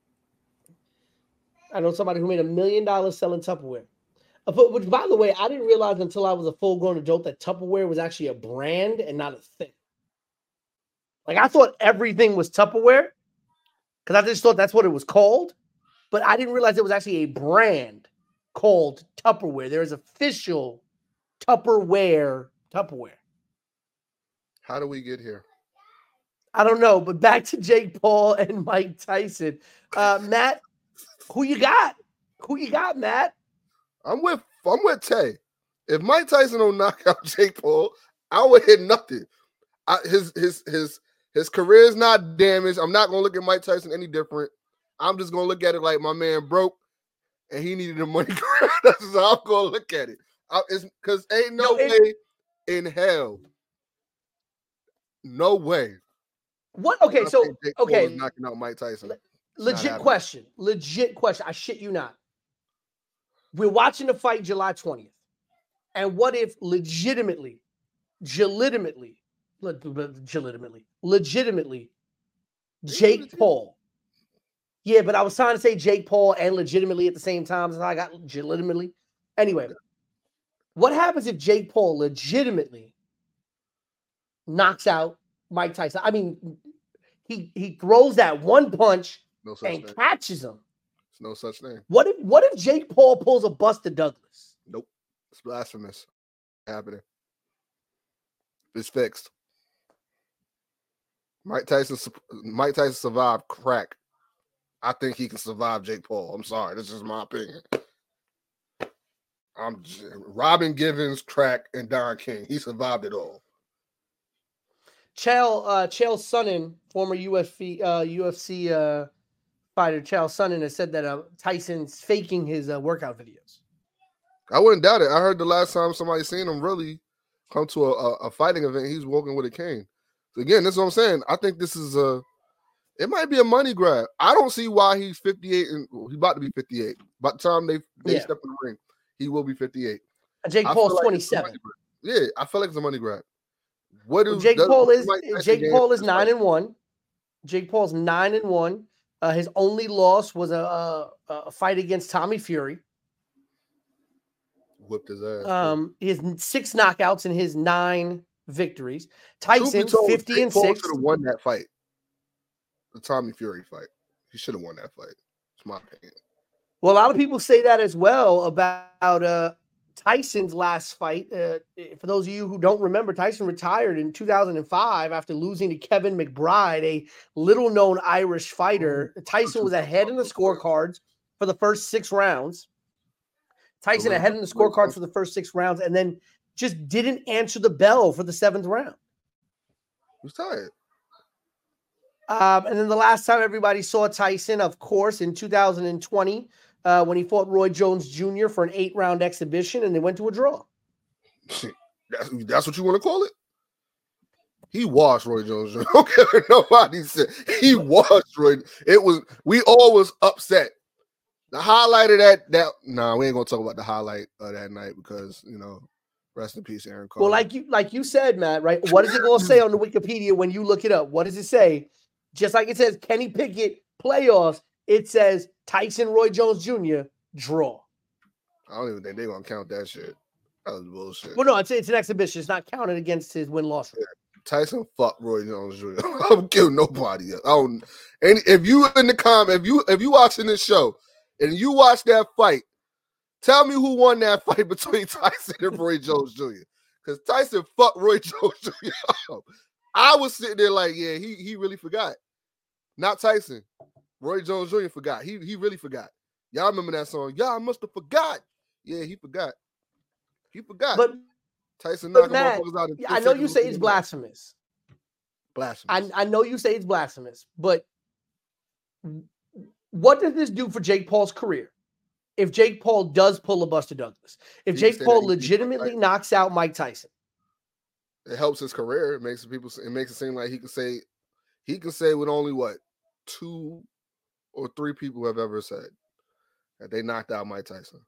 I know somebody who made a million dollars selling Tupperware. Uh, but, which, by the way, I didn't realize until I was a full-grown adult that Tupperware was actually a brand and not a thing. Like, I thought everything was Tupperware because I just thought that's what it was called. But I didn't realize it was actually a brand called Tupperware. There is official Tupperware Tupperware. How do we get here? I don't know, but back to Jake Paul and Mike Tyson. Uh, Matt, who you got? Who you got, Matt? I'm with I'm with Tay. If Mike Tyson don't knock out Jake Paul, I would hit nothing. I, his his his his career is not damaged. I'm not gonna look at Mike Tyson any different. I'm just gonna look at it like my man broke and he needed the money. That's just how I'm gonna look at it. I, it's because ain't no No, it- way in hell, no way. What? Okay, I so think Jake Paul okay, is knocking out Mike Tyson. legit happening. question. Legit question. I shit you not. We're watching the fight July twentieth. And what if legitimately, legitimately, legitimately, legitimately, Jake Paul. Yeah, but I was trying to say Jake Paul and legitimately at the same time. So I got legitimately. Anyway, what happens if Jake Paul legitimately knocks out Mike Tyson? I mean, he he throws that one punch No such and thing. catches him. It's no such thing. What if what if Jake Paul pulls a Buster Douglas? Nope. It's blasphemous. Happening. It's fixed. Mike Tyson. Mike Tyson survived crack. I think he can survive Jake Paul. I'm sorry. This is my opinion. I'm j- Robin Givens, crack, and Don King. He survived it all. Chael uh, Chael Sonnen, former U F C uh, U F C uh, fighter Chael Sonnen, has said that uh, Tyson's faking his uh, workout videos. I wouldn't doubt it. I heard the last time somebody seen him really come to a, a, a fighting event, he's walking with a cane. So again, this is what I'm saying. I think this is a, it might be a money grab. I don't see why he's fifty-eight and well, he's about to be fifty-eight. By the time they they Yeah. step in the ring, he will be fifty-eight. Jake I Paul's feel like it's a twenty-seven. money grab. Yeah, I feel like it's a money grab. What do Well, Jake does- Paul is Mike Tyson Jake gain Paul from is this nine fight? and one. Jake Paul's nine and one. Uh, his only loss was a, a a fight against Tommy Fury. Whipped his ass. Um, he has six knockouts in his nine victories. Truth be Tyson told, fifty Jake and Paul six. should have won that fight. The Tommy Fury fight. He should have won that fight. It's my opinion. Well, a lot of people say that as well about uh, Tyson's last fight. Uh, for those of you who don't remember, Tyson retired in two thousand five after losing to Kevin McBride, a little-known Irish fighter. Tyson was ahead in the scorecards for the first six rounds. Tyson ahead in the scorecards for the first six rounds, and then just didn't answer the bell for the seventh round. He was tired. Um, and then the last time everybody saw Tyson, of course, in two thousand twenty, uh, when he fought Roy Jones Junior for an eight-round exhibition, and they went to a draw. That's, that's what you want to call it? He washed Roy Jones Junior I don't care what nobody said. He washed Roy. It was, we all was upset. The highlight of that, that nah, we ain't gonna talk about the highlight of that night because, you know, rest in peace, Aaron Carter. Well, like you like you said, Matt, right? What is it gonna say on the Wikipedia when you look it up? What does it say? Just like it says Kenny Pickett playoffs, it says Tyson Roy Jones Junior draw. I don't even think they're gonna count that shit. That was bullshit. Well, no, it's it's an exhibition. It's not counted against his win-loss. Yeah. Tyson fuck Roy Jones Junior I don't kill nobody else. I don't. And if you in the comment, if you if you watching this show and you watch that fight, tell me who won that fight between Tyson and Roy Jones Junior Because Tyson fucked Roy Jones Junior I was sitting there like, yeah, he he really forgot. Not Tyson. Roy Jones Junior forgot. He he really forgot. Y'all remember that song? Y'all must have forgot. Yeah, he forgot. He forgot. But Tyson But knocking Matt, motherfuckers out. In I know you say it's blasphemous. Blasphemous. I, I know you say it's blasphemous, but what does this do for Jake Paul's career? If Jake Paul does pull a Buster Douglas, if He Jake can say Paul that he beat legitimately Mike knocks out Mike Tyson, it helps his career. It makes people. It makes it seem like he can say, he can say with only what two or three people have ever said that they knocked out Mike Tyson.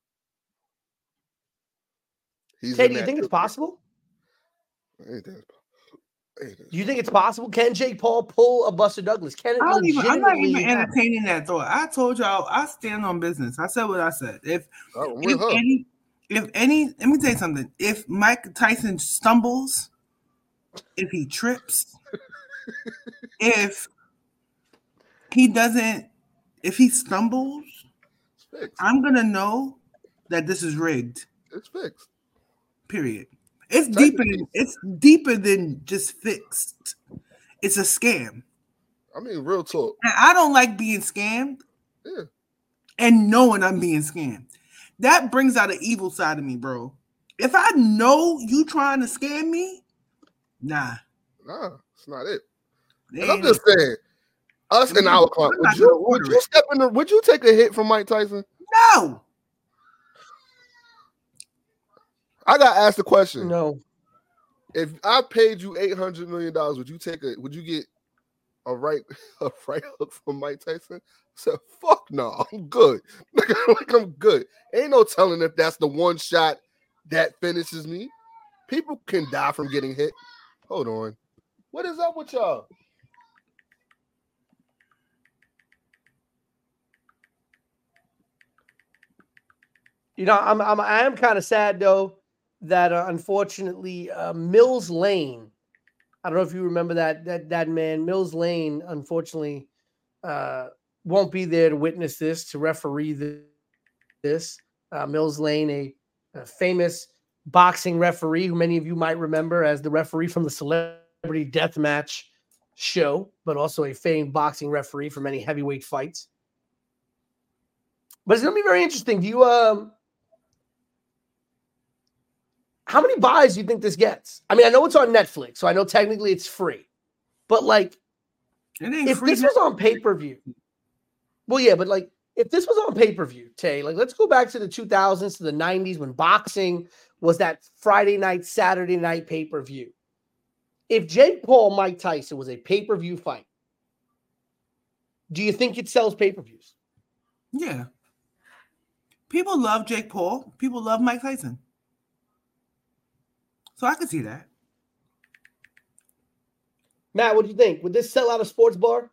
He's Tay, in do you that think it's group. possible? Anything is possible. Anything is Do you think it's possible? Can Jake Paul pull a Buster Douglas? Can it I don't even, I'm not legitimately even happen? entertaining that thought. I told y'all I stand on business. I said what I said. If possible. Oh, with if her. any, if any, let me tell you something. If Mike Tyson stumbles, if he trips, if he doesn't, if he stumbles, It's fixed. I'm gonna know that this is rigged. It's fixed. Period. It's Tyson deeper beats- than it's deeper than just fixed. It's a scam. I mean, real talk. And I don't like being scammed Yeah. and knowing I'm being scammed. That brings out an evil side of me, bro. If I know you trying to scam me, nah. Nah, it's not it. They And I'm ain't just it. saying, us I'm in not- our club, I'm not would you, gonna would order you it. step in the, would you take a hit from Mike Tyson? No. I got asked the question. No. If I paid you eight hundred million dollars, would you take a, would you get a right, a right hook from Mike Tyson? I said, fuck no, I'm good. Like, I'm good. Ain't no telling if that's the one shot that finishes me. People can die from getting hit. Hold on. What is up with y'all? You know, I'm, I'm I am kind of sad though that uh, unfortunately uh, Mills Lane. I don't know if you remember that that that man Mills Lane. Unfortunately, uh, won't be there to witness this, to referee the, this. Uh, Mills Lane, a, a famous boxing referee who many of you might remember as the referee from the Celebrity Deathmatch show, but also a famed boxing referee for many heavyweight fights. But it's going to be very interesting. Do you um? How many buys do you think this gets? I mean, I know it's on Netflix, so I know technically it's free. But like, It ain't if free this was on pay-per-view, well, yeah, but like, if this was on pay-per-view, Tay, like, let's go back to the two thousands, to the nineties, when boxing was that Friday night, Saturday night pay-per-view. If Jake Paul, Mike Tyson was a pay-per-view fight, do you think it sells pay-per-views? Yeah. People love Jake Paul. People love Mike Tyson. So I could see that. Matt, what do you think? Would this sell out a sports bar?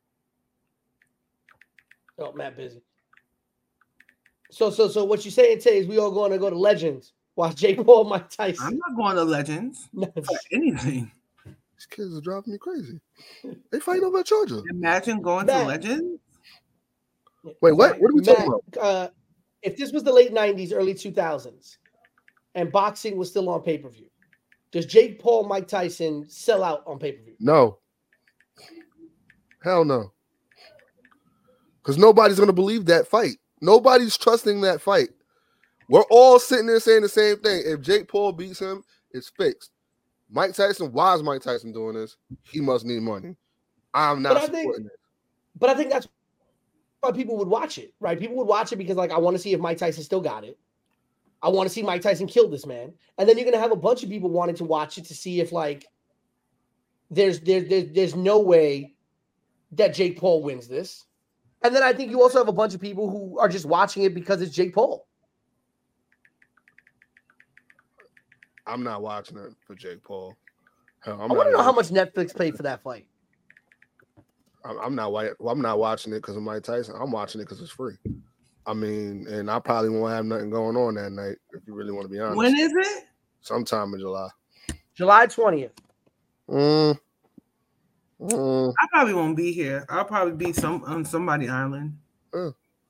Oh, Matt busy. So, so, so what you're saying, Tay, is we all going to go to Legends, watch Jake Paul, Mike Tyson. I'm not going to Legends for anything. These kids are driving me crazy. They fighting over a charger. Imagine going Matt. to Legends. Wait, what? What are we Matt, talking about? Uh, if this was the late nineties, early two thousands, and boxing was still on pay-per-view, does Jake Paul, Mike Tyson sell out on pay-per-view? No. Hell no. Because nobody's going to believe that fight. Nobody's trusting that fight. We're all sitting there saying the same thing. If Jake Paul beats him, it's fixed. Mike Tyson, why is Mike Tyson doing this? He must need money. I'm not But I supporting think, it. but I think that's why people would watch it, right? People would watch it because, like, I want to see if Mike Tyson still got it. I want to see Mike Tyson kill this man. And then you're going to have a bunch of people wanting to watch it to see if, like, there's, there's, there's, there's no way that Jake Paul wins this. And then I think you also have a bunch of people who are just watching it because it's Jake Paul. I'm not watching it for Jake Paul. Hell, I'm I want to not know how even- much Netflix paid for that fight. I'm I'm not white. Well, I'm not watching it because of Mike Tyson. I'm watching it because it's free. I mean, and I probably won't have nothing going on that night if you really want to be honest. When is it? Sometime in July. July twentieth. Mm. Mm. I probably won't be here. I'll probably be some on somebody island. Uh.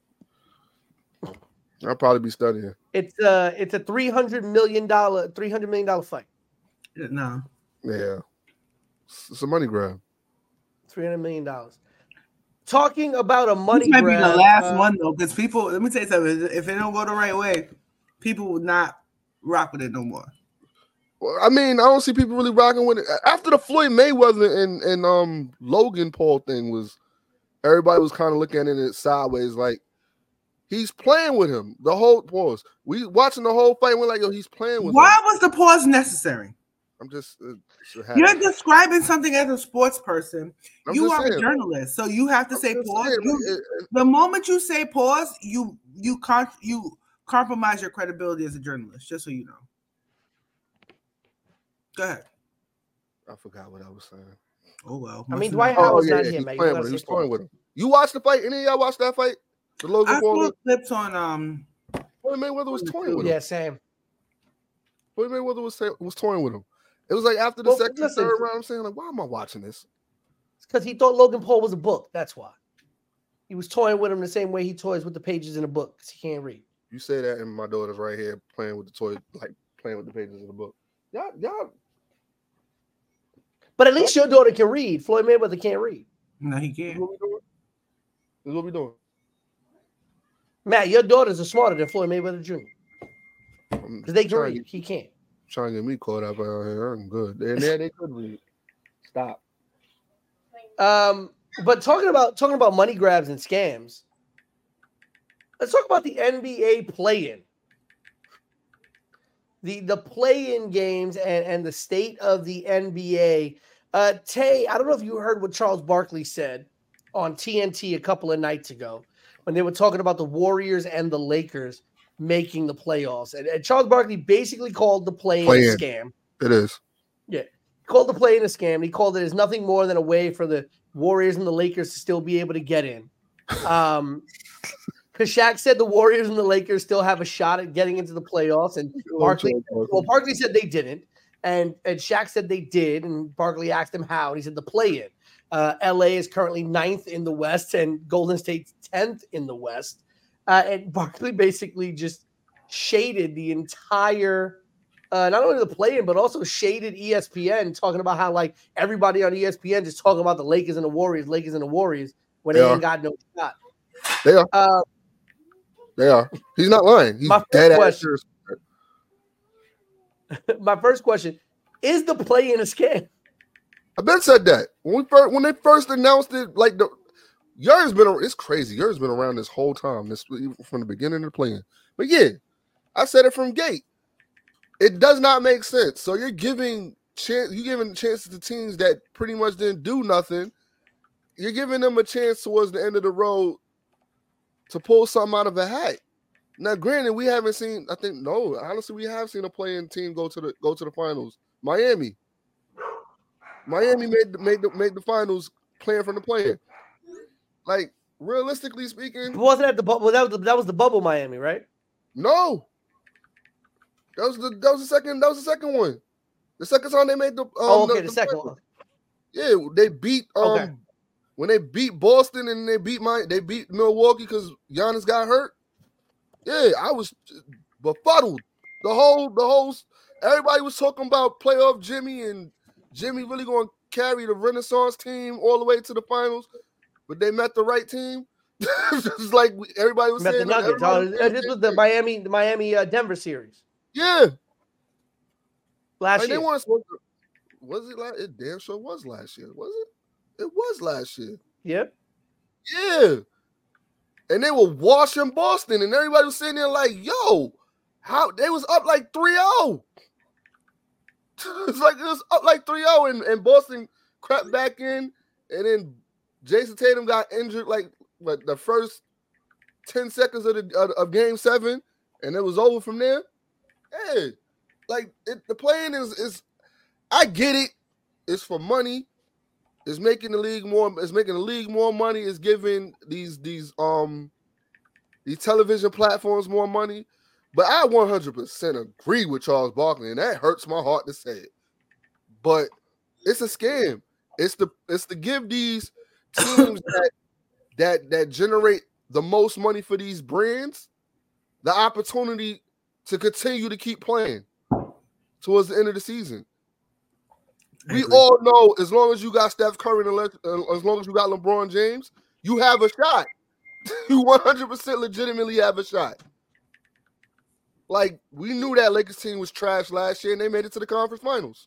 I'll probably be studying. It's uh it's a three hundred million dollars three hundred million dollars fight. No. Yeah. It's, it's a money grab. three hundred million dollars. Talking about a money This might grab. be the last uh, one though, because people. Let me tell you something. If it don't go the right way, people will not rock with it no more. Well, I mean, I don't see people really rocking with it. After the Floyd Mayweather and, and um Logan Paul thing was, everybody was kind of looking at it sideways, like he's playing with him. The whole pause. We watching the whole fight. We're like, yo, he's playing with Why him. was the pause necessary? I'm just. Uh, You're describing something as a sports person. I'm you just are saying. a journalist, so you have to I'm say just pause. saying, You- it- it- the moment you say pause, you you con- you compromise your credibility as a journalist. Just so you know. Go ahead. I forgot what I was saying. Oh well. I mean, Must Dwight have- Oh, Howard's yeah, not yeah, here, he's man. You playing gotta with him. He's say playing pause. with him. You watched the fight? Any of y'all watched that fight? The Logan I Paul. saw clips on um. Floyd Mayweather was toying with him. Yeah, Sam. Floyd Mayweather was say, was toying with him. It was like after the Well, second, listen. third round. I'm saying like, why am I watching this? It's because he thought Logan Paul was a book. That's why. He was toying with him the same way he toys with the pages in a book because he can't read. You say that, and my daughter's right here playing with the toy, like playing with the pages of the book. Y'all, y'all. But at least your daughter can read. Floyd Mayweather can't read. No, he This can't. is what we doing. This is what we doing. Matt, your daughters are smarter than Floyd Mayweather Junior I'm because they can trying to read. He can't. Trying to get me caught up out here. I'm good. And there they could read. Stop. Um, but talking about talking about money grabs and scams, let's talk about the N B A play-in. The the play-in games and, and the state of the N B A. Uh, Tay, I don't know if you heard what Charles Barkley said on T N T a couple of nights ago when they were talking about the Warriors and the Lakers making the playoffs. And, and Charles Barkley basically called the play-in a Play-in. scam. It is. He called the play in a scam. He called it as nothing more than a way for the Warriors and the Lakers to still be able to get in. Um, because Shaq said the Warriors and the Lakers still have a shot at getting into the playoffs, and Barkley, well, Barkley said they didn't, and and Shaq said they did, and Barkley asked him how, and he said the play-in. Uh, L A is currently ninth in the West, and Golden State's tenth in the West, uh, and Barkley basically just shaded the entire. Uh, not only the play-in, but also shaded E S P N, talking about how like everybody on E S P N just talking about the Lakers and the Warriors, Lakers and the Warriors, when they They ain't are. got no shot. They are. Uh, They are. He's not lying. He's My first dead ass question. serious. my first question is: the play-in a scam? I've been said that when we first when they first announced it. Like the Yur's been it's crazy. Yur's been around this whole time. This from the beginning of the playing. But yeah, I said it from gate. It does not make sense. So you're giving chance. You giving chances to teams that pretty much didn't do nothing. You're giving them a chance towards the end of the road to pull something out of a hat. Now, granted, we haven't seen. I think no. Honestly, we have seen a playing team go to the go to the finals. Miami. Miami made the, made the, made the finals playing from the play-in. Like realistically speaking, Wasn't that the bubble? That was the, that was the bubble Miami, right? no. That was the that was the second that was the second one. The second time they made the um, oh, okay, the, second finals. one. Yeah, they beat um Okay. when they beat Boston and they beat my they beat Milwaukee because Giannis got hurt. Yeah, I was befuddled. The whole the whole everybody was talking about playoff Jimmy and Jimmy really going to carry the Renaissance team all the way to the finals, but they met the right team. It's like we- everybody was Met the saying. Nuggets. everybody Oh, was uh, saying this the was same the thing. Miami, the Miami uh, Denver series Yeah, last like they year. weren't supposed to. Was it last? It damn sure was last year. Was it? It was last year. Yep. Yeah. And they were washing Boston, and everybody was sitting there like, yo, how they was up like three oh. It's like it was up like three oh, and, and Boston crept back in, and then Jason Tatum got injured like what the first ten seconds of the of, of game seven, and it was over from there. Hey, like it, the playing is is I get it. It's for money. It's making the league more. It's making the league more money. It's giving these these um these television platforms more money. But I one hundred percent agree with Charles Barkley, and that hurts my heart to say it. But it's a scam. It's the it's to give these teams that that that generate the most money for these brands the opportunity to continue to keep playing towards the end of the season. We all know as long as you got Steph Curry and as long as you got LeBron James, you have a shot. You one hundred percent legitimately have a shot. Like, we knew that Lakers team was trash last year, and they made it to the conference finals.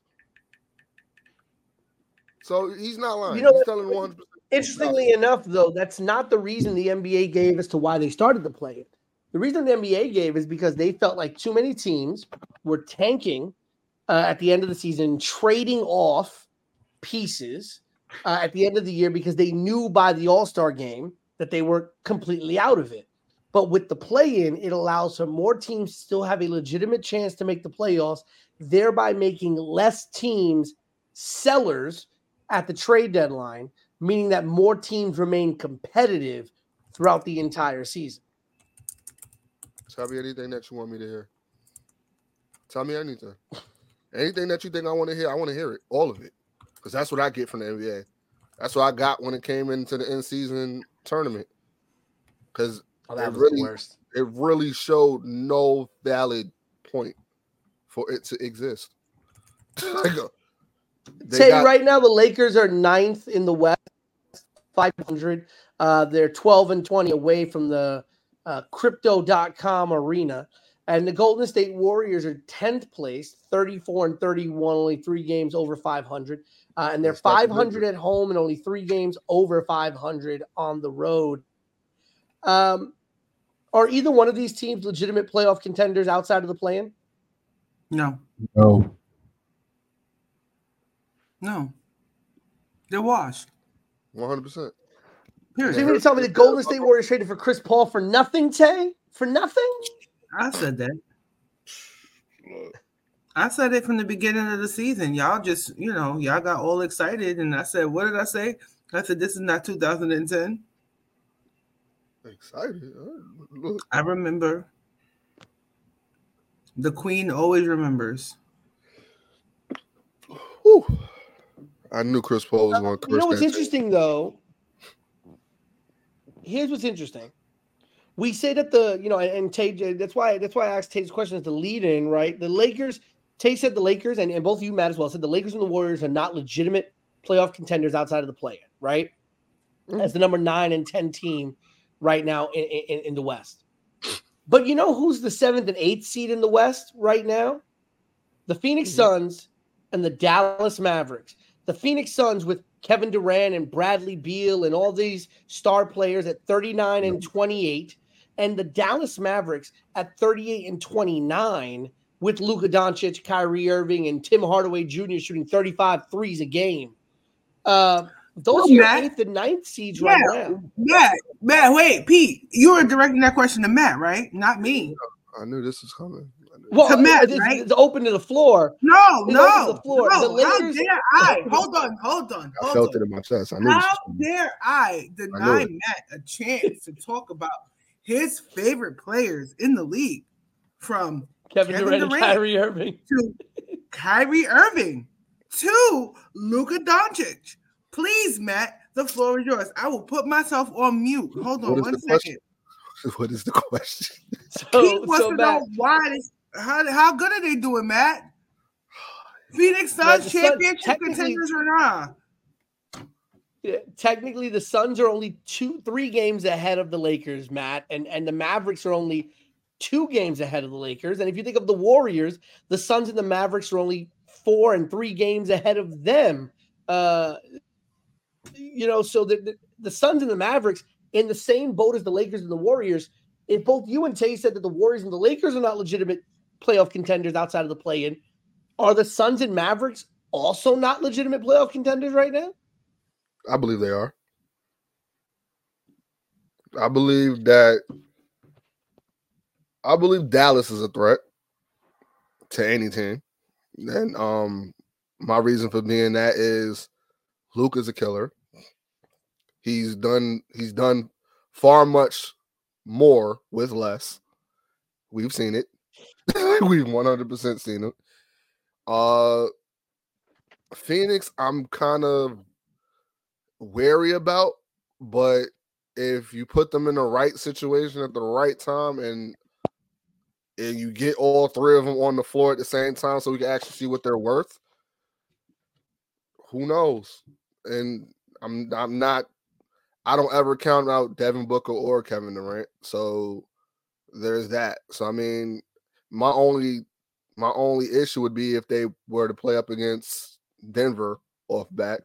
So he's not lying. You know, he's telling one hundred percent. Interestingly enough, though, that's not the reason the N B A gave as to why they started the play-in. The reason the N B A gave is because they felt like too many teams were tanking uh, at the end of the season, trading off pieces uh, at the end of the year because they knew by the All-Star game that they were completely out of it. But with the play-in, it allows for more teams to still have a legitimate chance to make the playoffs, thereby making less teams sellers at the trade deadline, meaning that more teams remain competitive throughout the entire season. Tell me anything that you want me to hear. Tell me anything. Anything that you think I want to hear, I want to hear it. All of it. Because that's what I get from the N B A. That's what I got when it came into the in-season tournament. Because oh, that it was really, the worst. It really showed no valid point for it to exist. Like, Say got, right now the Lakers are ninth in the West, five hundred. Uh, they're twelve and twenty away from the uh, crypto dot com arena. And the Golden State Warriors are tenth place, thirty-four and thirty-one, only three games over five hundred. Uh, and they're five hundred at home and only three games over five hundred on the road. Um, are either one of these teams legitimate playoff contenders outside of the play-in? No. No. No. They're washed. one hundred percent. So you're going to tell me the Golden State Warriors traded for Chris Paul for nothing, Tay? For nothing? I said that. I said it from the beginning of the season. Y'all just, you know, y'all got all excited. And I said, what did I say? I said, this is not two thousand ten. Excited? I remember. The queen always remembers. Whew. I knew Chris Paul was going to curse. You know what's that interesting, thing. though? Here's what's interesting. We say that the, you know, and Tay, that's why that's why I asked Tay's question as the lead-in, right? The Lakers, Tay said the Lakers, and, and both of you, Matt, as well, said the Lakers and the Warriors are not legitimate playoff contenders outside of the play-in, right? Mm-hmm. As the number nine and ten team right now in, in, in the West. But you know who's the seventh and eighth seed in the West right now? The Phoenix mm-hmm. Suns and the Dallas Mavericks. The Phoenix Suns with Kevin Durant and Bradley Beal and all these star players at thirty-nine and twenty-eight, and the Dallas Mavericks at thirty-eight and twenty-nine with Luka Doncic, Kyrie Irving, and Tim Hardaway Junior shooting thirty-five threes a game. Uh, those well, are Matt, eighth and ninth seeds yeah, right now. Matt, Matt, wait, Pete, you were directing that question to Matt, right? Not me. I knew this was coming. Well, to Matt, it's, right? it's open to the floor. No, it's no, the floor. no. The Lakers, how dare I? Hold on, hold on, hold I felt on. it in my chest. I knew How this was dare I deny I Matt a chance to talk about his favorite players in the league, from Kevin, Kevin Durant, Durant and Kyrie Irving to Kyrie Irving to Luka Doncic. Please, Matt, the floor is yours. I will put myself on mute. Hold on one second. Question? What is the question? So, Pete wants so to Matt, know why this. How, how good are they doing, Matt? Phoenix Suns the Suns- championship technically- contenders or not? yeah, technically, the Suns are only two, three games ahead of the Lakers, Matt, and, and the Mavericks are only two games ahead of the Lakers. And if you think of the Warriors, the Suns and the Mavericks are only four and three games ahead of them. Uh, you know, so the, the the Suns and the Mavericks in the same boat as the Lakers and the Warriors. If both you and Tay said that the Warriors and the Lakers are not legitimate playoff contenders outside of the play-in, are the Suns and Mavericks also not legitimate playoff contenders right now? I believe they are. I believe that I believe Dallas is a threat to any team. And um, my reason for being that is Luke is a killer. He's done he's done far much more with less. We've seen it. We've one hundred percent seen it. Uh, Phoenix, I'm kind of wary about, but if you put them in the right situation at the right time and and you get all three of them on the floor at the same time so we can actually see what they're worth, who knows? And I'm I'm not I don't ever count out Devin Booker or Kevin Durant. So there's that. So I mean, my only my only issue would be if they were to play up against Denver off back.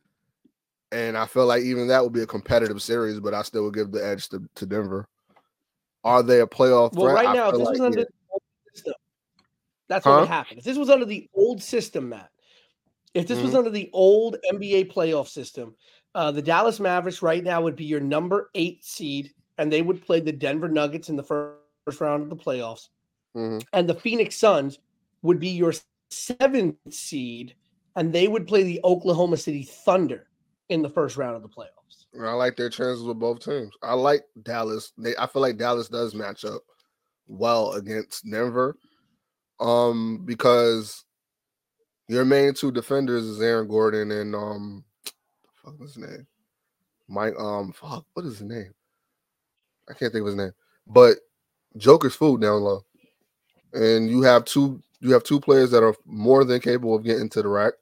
And I feel like even that would be a competitive series, but I still would give the edge to, to Denver. Are they a playoff Well, threat? right now, if this like, was under yeah. the old system, that's Huh? what would happen. If this was under the old system, Matt, if this Mhm. was under the old N B A playoff system, uh, the Dallas Mavericks right now would be your number eight seed, and they would play the Denver Nuggets in the first, first round of the playoffs. Mhm. And the Phoenix Suns would be your seventh seed, and they would play the Oklahoma City Thunder in the first round of the playoffs. I like their chances with both teams. I like Dallas. They, I feel like Dallas does match up well against Denver, um, because your main two defenders is Aaron Gordon and um, fuck, what's his name? Mike. Um, fuck, what is his name? I can't think of his name. But Joker's food down low, and you have two. You have two players that are more than capable of getting to the rack.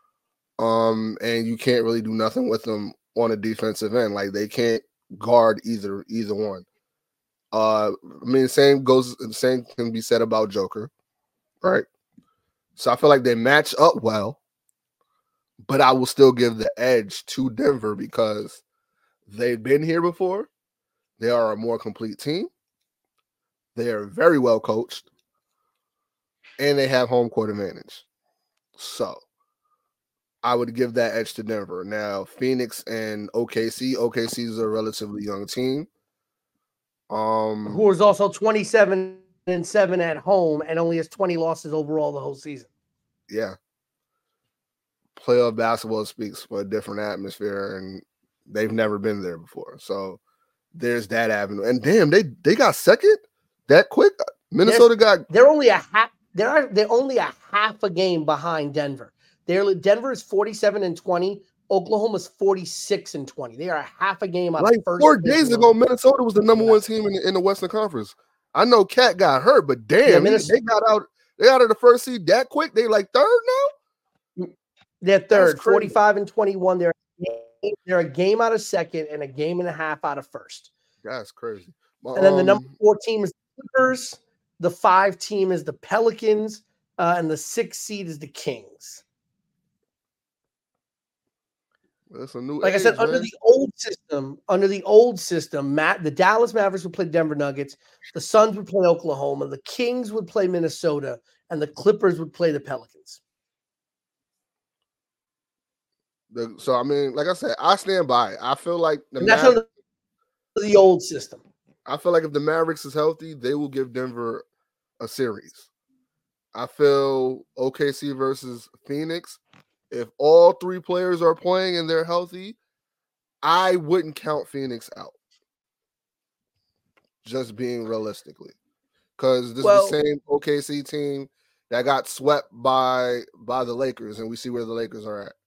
Um, and you can't really do nothing with them on a defensive end. Like they can't guard either either one. Uh, I mean, same goes. Same can be said about Joker, right? So I feel like they match up well, but I will still give the edge to Denver because they've been here before. They are a more complete team. They are very well coached, and they have home court advantage. So I would give that edge to Denver. Now, Phoenix and O K C. O K C is a relatively young team. Um, Who is also twenty-seven and seven at home and only has twenty losses overall the whole season. Yeah. Playoff basketball speaks for a different atmosphere, and they've never been there before. So there's that avenue. And damn, they they got second that quick. Minnesota They're, got. They're only a half. They're they're only a half a game behind Denver. They're Denver is forty-seven and twenty. Oklahoma's forty-six and twenty. They are a half a game out Like of first. four days ago, Minnesota was the number one team in the, in the Western Conference. I know Cat got hurt, but damn, Yeah, he- Minnesota- they got out. They out of the first seed that quick. They like third now. They're That's third, crazy. forty-five and twenty-one. They're they're a game out of second and a game and a half out of first. That's crazy. And then the number Um, four team is the Clippers. The five team is the Pelicans, uh, and the six seed is the Kings. That's a new Like I age, said, under man. the old system, under the old system, Matt, the Dallas Mavericks would play Denver Nuggets, the Suns would play Oklahoma, the Kings would play Minnesota, and the Clippers would play the Pelicans. The- so I mean, like I said, I stand by it. I feel like the And that's Mavericks, under the old system. I feel like if the Mavericks is healthy, they will give Denver a series. I feel O K C versus Phoenix. If all three players are playing and they're healthy, I wouldn't count Phoenix out. Just being realistically, because this Well- is the same O K C team that got swept by by the Lakers, and we see where the Lakers are at.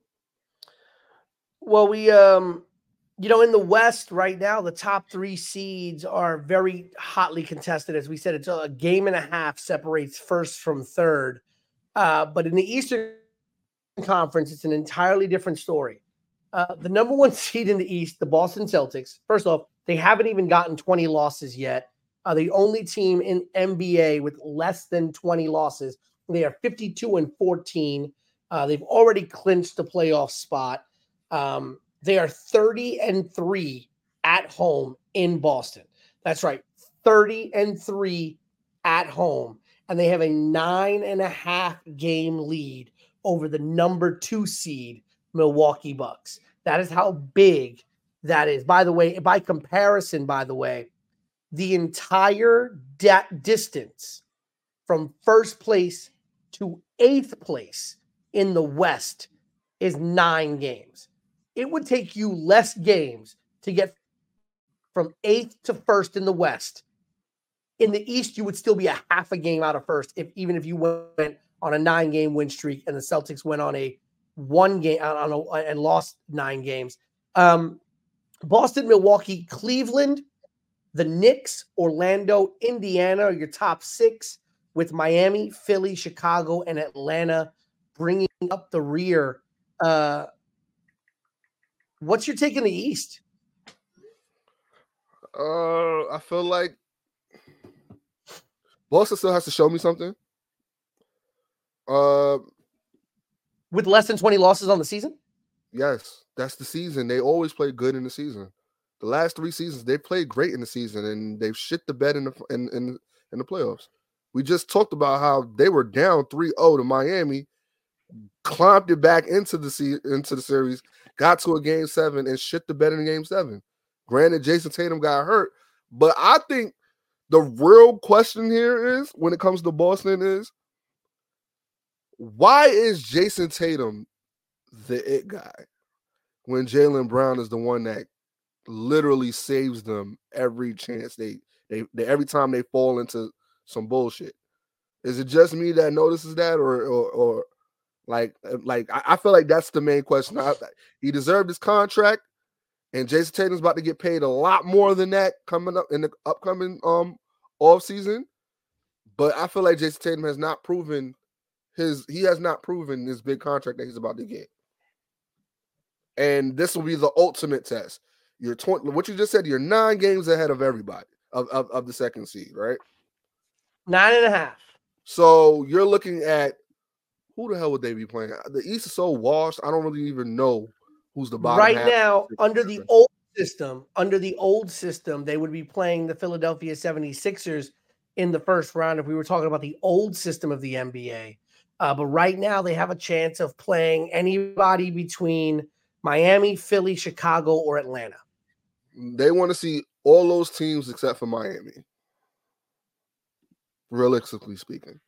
Well, we, um, you know, in the West right now, the top three seeds are very hotly contested. As we said, it's a game and a half separates first from third. Uh, but in the Eastern Conference, it's an entirely different story. Uh, the number one seed in the East, the Boston Celtics, first off, they haven't even gotten twenty losses yet. Uh, the only team in N B A with less than twenty losses. They are fifty-two and fourteen. Uh, they've already clinched the playoff spot. Um, They are thirty and three at home in Boston. That's right, thirty and three at home. And they have a nine and a half game lead over the number two seed, Milwaukee Bucks. That is how big that is. By the way, by comparison, by the way, the entire da- distance from first place to eighth place in the West is nine games. It would take you less games to get from eighth to first in the West. In the East, you would still be a half a game out of first, if even if you went on a nine-game win streak and the Celtics went on a one game on a, and lost nine games. Um, Boston, Milwaukee, Cleveland, the Knicks, Orlando, Indiana are your top six, with Miami, Philly, Chicago, and Atlanta bringing up the rear. Uh, what's your take in the East? Uh, I feel like Boston still has to show me something. Uh, with less than twenty losses on the season? Yes, that's the season. They always play good in the season. The last three seasons, they played great in the season, and they've shit the bed in the in in, in the playoffs. We just talked about how they were down three oh to Miami, climbed it back into the se- into the series, got to a game seven, and shit the bed in game seven. Granted, Jason Tatum got hurt, but I think the real question here is, when it comes to Boston, is why is Jason Tatum the it guy when Jaylen Brown is the one that literally saves them every chance they, they they every time they fall into some bullshit? Is it just me that notices that, or or, or like like I, I feel like that's the main question. I, he deserved his contract, and Jason Tatum's about to get paid a lot more than that coming up in the upcoming um off season. But I feel like Jason Tatum has not proven his he has not proven this big contract that he's about to get. And this will be the ultimate test. You're twenty, what you just said, you're nine games ahead of everybody of, of, of the second seed, right? Nine and a half. So you're looking at who the hell would they be playing? The East is so washed, I don't really even know who's the bottom right half. now. Under the old system, under the old system, they would be playing the Philadelphia seventy-sixers in the first round if we were talking about the old system of the N B A. Uh, but right now, they have a chance of playing anybody between Miami, Philly, Chicago, or Atlanta. They want to see all those teams except for Miami, realistically speaking.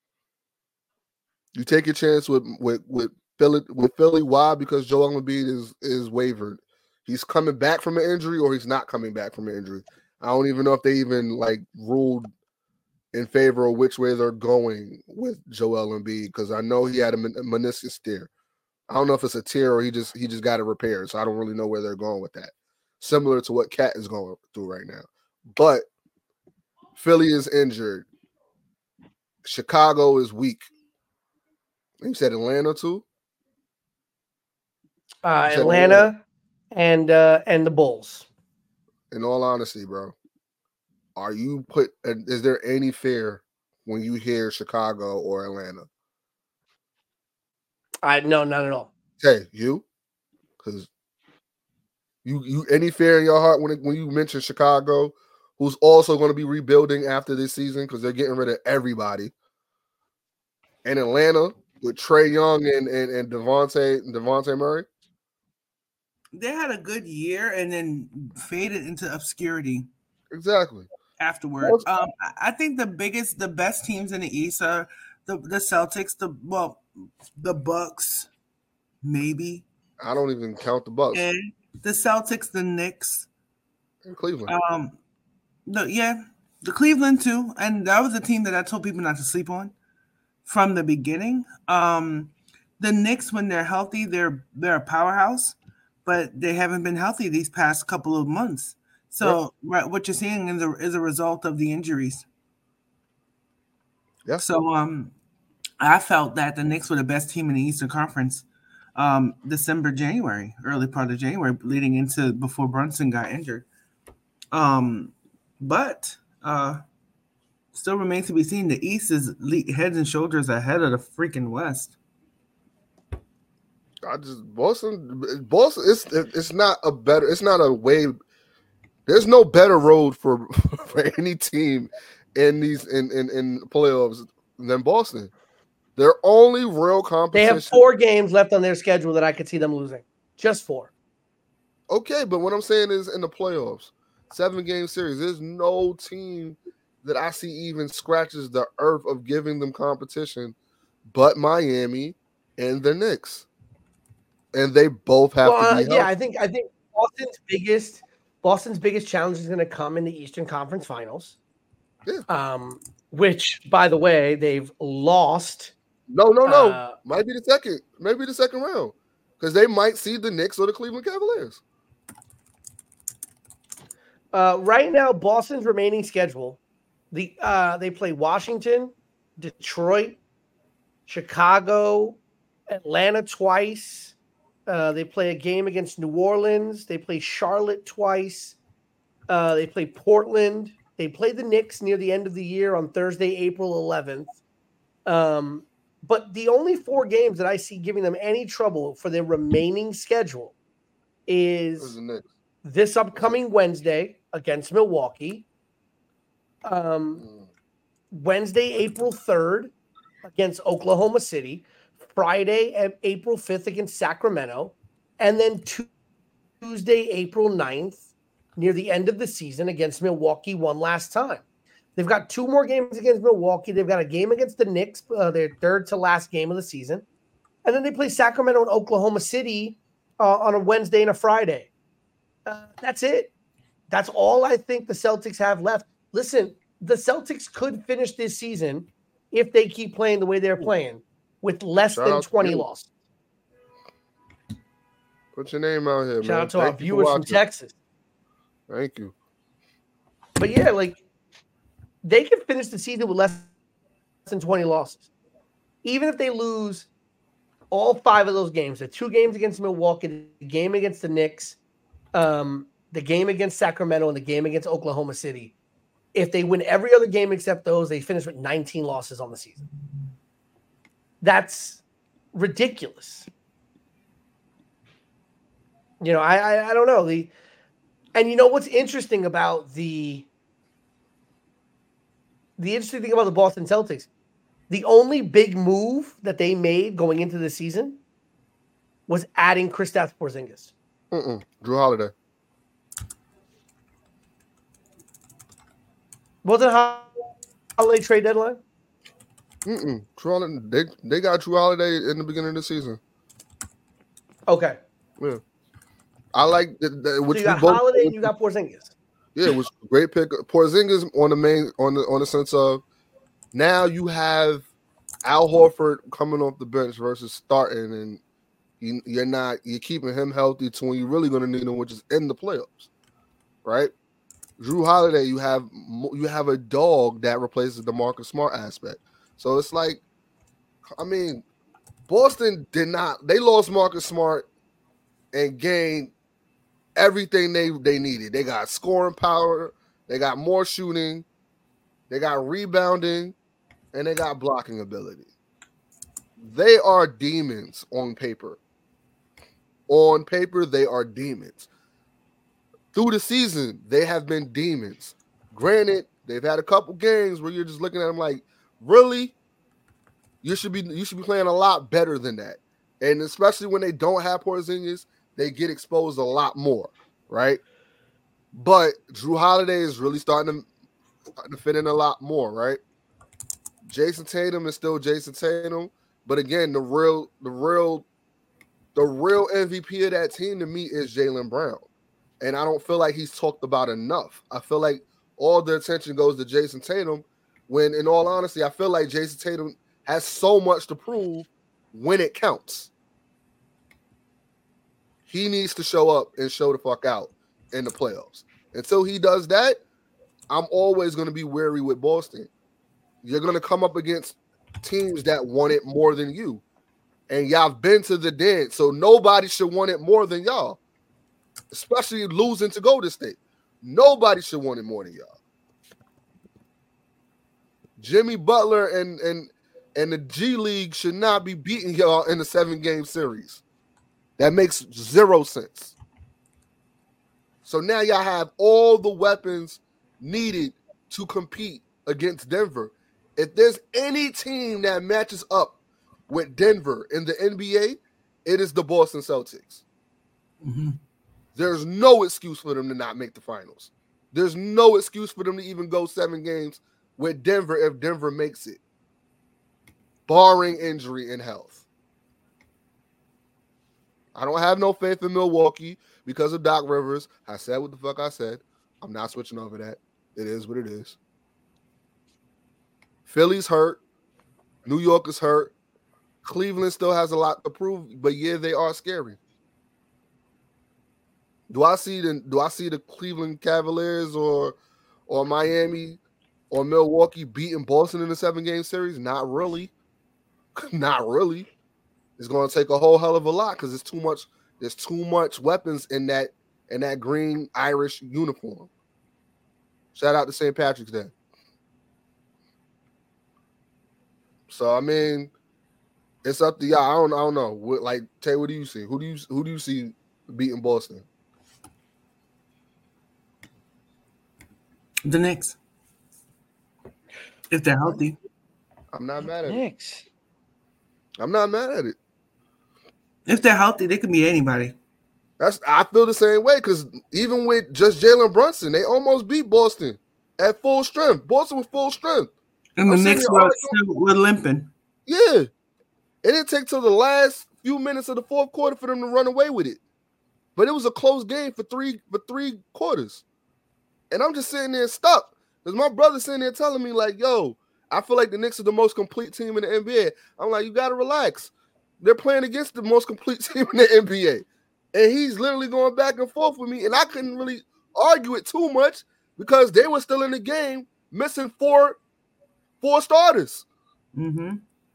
You take your chance with with with Philly. With Philly, why? Because Joel Embiid is is wavered. He's coming back from an injury, or he's not coming back from an injury. I don't even know if they even like ruled in favor of which way they're going with Joel Embiid, because I know he had a, men- a meniscus tear. I don't know if it's a tear or he just he just got it repaired, so I don't really know where they're going with that. Similar to what Cat is going through right now. But Philly is injured. Chicago is weak. You said Atlanta too? Uh, Atlanta, Atlanta and uh, and the Bulls. In all honesty, bro, are you put? Is there any fear when you hear Chicago or Atlanta? I no, not at all. Hey, you, because you you any fear in your heart when it, when you mention Chicago, who's also going to be rebuilding after this season because they're getting rid of everybody, and Atlanta with Trae Young and and, and Devontae Devontae Murray. They had a good year and then faded into obscurity. Exactly. Afterward, um, I think the biggest, the best teams in the East are the the Celtics, the well, the Bucks, maybe. I don't even count the Bucks. And the Celtics, the Knicks, and Cleveland. Um, the yeah, the Cleveland too, and that was a team that I told people not to sleep on from the beginning. Um, the Knicks, when they're healthy, they're they're a powerhouse, but they haven't been healthy these past couple of months. So yeah. What you're seeing is a, is a result of the injuries. Yeah. So um, I felt that the Knicks were the best team in the Eastern Conference um, December, January, early part of January, leading into before Brunson got injured. Um, but uh, still remains to be seen. The East is heads and shoulders ahead of the freaking West. I just Boston. Boston. It's it's not a better. It's not a way. There's no better road for for any team in these in in, in playoffs than Boston. Their only real competition. They have four games left on their schedule that I could see them losing. Just four. Okay, but what I'm saying is in the playoffs, seven game series. There's no team that I see even scratches the earth of giving them competition, but Miami and the Knicks. And they both have well, to be uh, yeah, I think I think Boston's biggest Boston's biggest challenge is going to come in the Eastern Conference Finals. Yeah. Um, which, by the way, they've lost. No, no, no. Uh, might be the second, maybe the second round, because they might see the Knicks or the Cleveland Cavaliers. Uh, right now, Boston's remaining schedule, the uh, they play Washington, Detroit, Chicago, Atlanta twice. Uh, they play a game against New Orleans. They play Charlotte twice. Uh, they play Portland. They play the Knicks near the end of the year on Thursday, April eleventh. Um, but the only four games that I see giving them any trouble for their remaining schedule is this upcoming Wednesday against Milwaukee. Um, mm. Wednesday, April third against Oklahoma City. Friday, April fifth against Sacramento, and then Tuesday, April ninth, near the end of the season against Milwaukee one last time. They've got two more games against Milwaukee. They've got a game against the Knicks, uh, their third to last game of the season. And then they play Sacramento and Oklahoma City uh, on a Wednesday and a Friday. Uh, that's it. That's all I think the Celtics have left. Listen, the Celtics could finish this season if they keep playing the way they're playing, with less Shout than twenty losses. Put your name out here, Shout man. out to Thank our viewers from Texas. Thank you. But yeah, like they can finish the season with less than twenty losses. Even if they lose all five of those games, the two games against Milwaukee, the game against the Knicks, um, the game against Sacramento, and the game against Oklahoma City. If they win every other game except those, they finish with nineteen losses on the season. That's ridiculous. You know, I, I I don't know. The and you know what's interesting about the the interesting thing about the Boston Celtics, the only big move that they made going into the season was adding Kristaps Porzingis. Mm-mm. Drew Holiday. Wasn't Holiday trade deadline? Mm-mm. Drew Holiday, they, they got Drew Holiday in the beginning of the season. Okay. Yeah. I like that. that which so you got both, Holiday and you got Porzingis. Yeah, it was a great pick. Porzingis on the main on the on the sense of now you have Al Horford coming off the bench versus starting, and you, you're not you're keeping him healthy to when you're really going to need him, which is in the playoffs, right? Drew Holiday, you have you have a dog that replaces the Marcus Smart aspect. So it's like, I mean, Boston did not. They lost Marcus Smart and gained everything they, they needed. They got scoring power. They got more shooting. They got rebounding. And they got blocking ability. They are demons on paper. On paper, they are demons. Through the season, they have been demons. Granted, they've had a couple games where you're just looking at them like, really? You should be you should be playing a lot better than that. And especially when they don't have Porzingis, they get exposed a lot more, right? But Drew Holiday is really starting to, starting to fit in a lot more, right? Jason Tatum is still Jason Tatum, but again, the real the real the real M V P of that team to me is Jaylen Brown. And I don't feel like he's talked about enough. I feel like all the attention goes to Jason Tatum when, in all honesty, I feel like Jason Tatum has so much to prove when it counts. He needs to show up and show the fuck out in the playoffs. Until he does that, I'm always going to be wary with Boston. You're going to come up against teams that want it more than you. And y'all have been to the dance, so nobody should want it more than y'all. Especially losing to Golden State. Nobody should want it more than y'all. Jimmy Butler and and and the G League should not be beating y'all in a seven-game series. That makes zero sense. So now y'all have all the weapons needed to compete against Denver. If there's any team that matches up with Denver in the N B A, it is the Boston Celtics. Mm-hmm. There's no excuse for them to not make the finals. There's no excuse for them to even go seven games with Denver if Denver makes it, barring injury and health. I don't have no faith in Milwaukee because of Doc Rivers. I said what the fuck I said. I'm not switching over that. It is what it is. Philly's hurt. New York is hurt. Cleveland still has a lot to prove, but yeah, they are scary. Do I see the do I see the Cleveland Cavaliers or or Miami or Milwaukee beating Boston in a seven-game series? Not really. Not really. It's going to take a whole hell of a lot because it's too much. There's too much weapons in that in that green Irish uniform. Shout out to Saint Patrick's Day. So I mean, it's up to y'all. I don't. I don't know. What, like, Tay, what do you see? Who do you who do you see beating Boston? The Knicks, if they're healthy. I'm not mad at Knicks. it. I'm not mad at it. If they're healthy, they can beat anybody. That's I feel the same way because even with just Jalen Brunson, they almost beat Boston at full strength. Boston was full strength. And the I'm Knicks sitting were, here still were limping. Yeah. It didn't take till the last few minutes of the fourth quarter for them to run away with it. But it was a close game for three for three quarters. And I'm just sitting there stuck. Because my brother's sitting there telling me, like, yo, I feel like the Knicks are the most complete team in the N B A. I'm like, you got to relax. They're playing against the most complete team in the N B A. And he's literally going back and forth with me. And I couldn't really argue it too much because they were still in the game, missing four, four starters. Mm-hmm.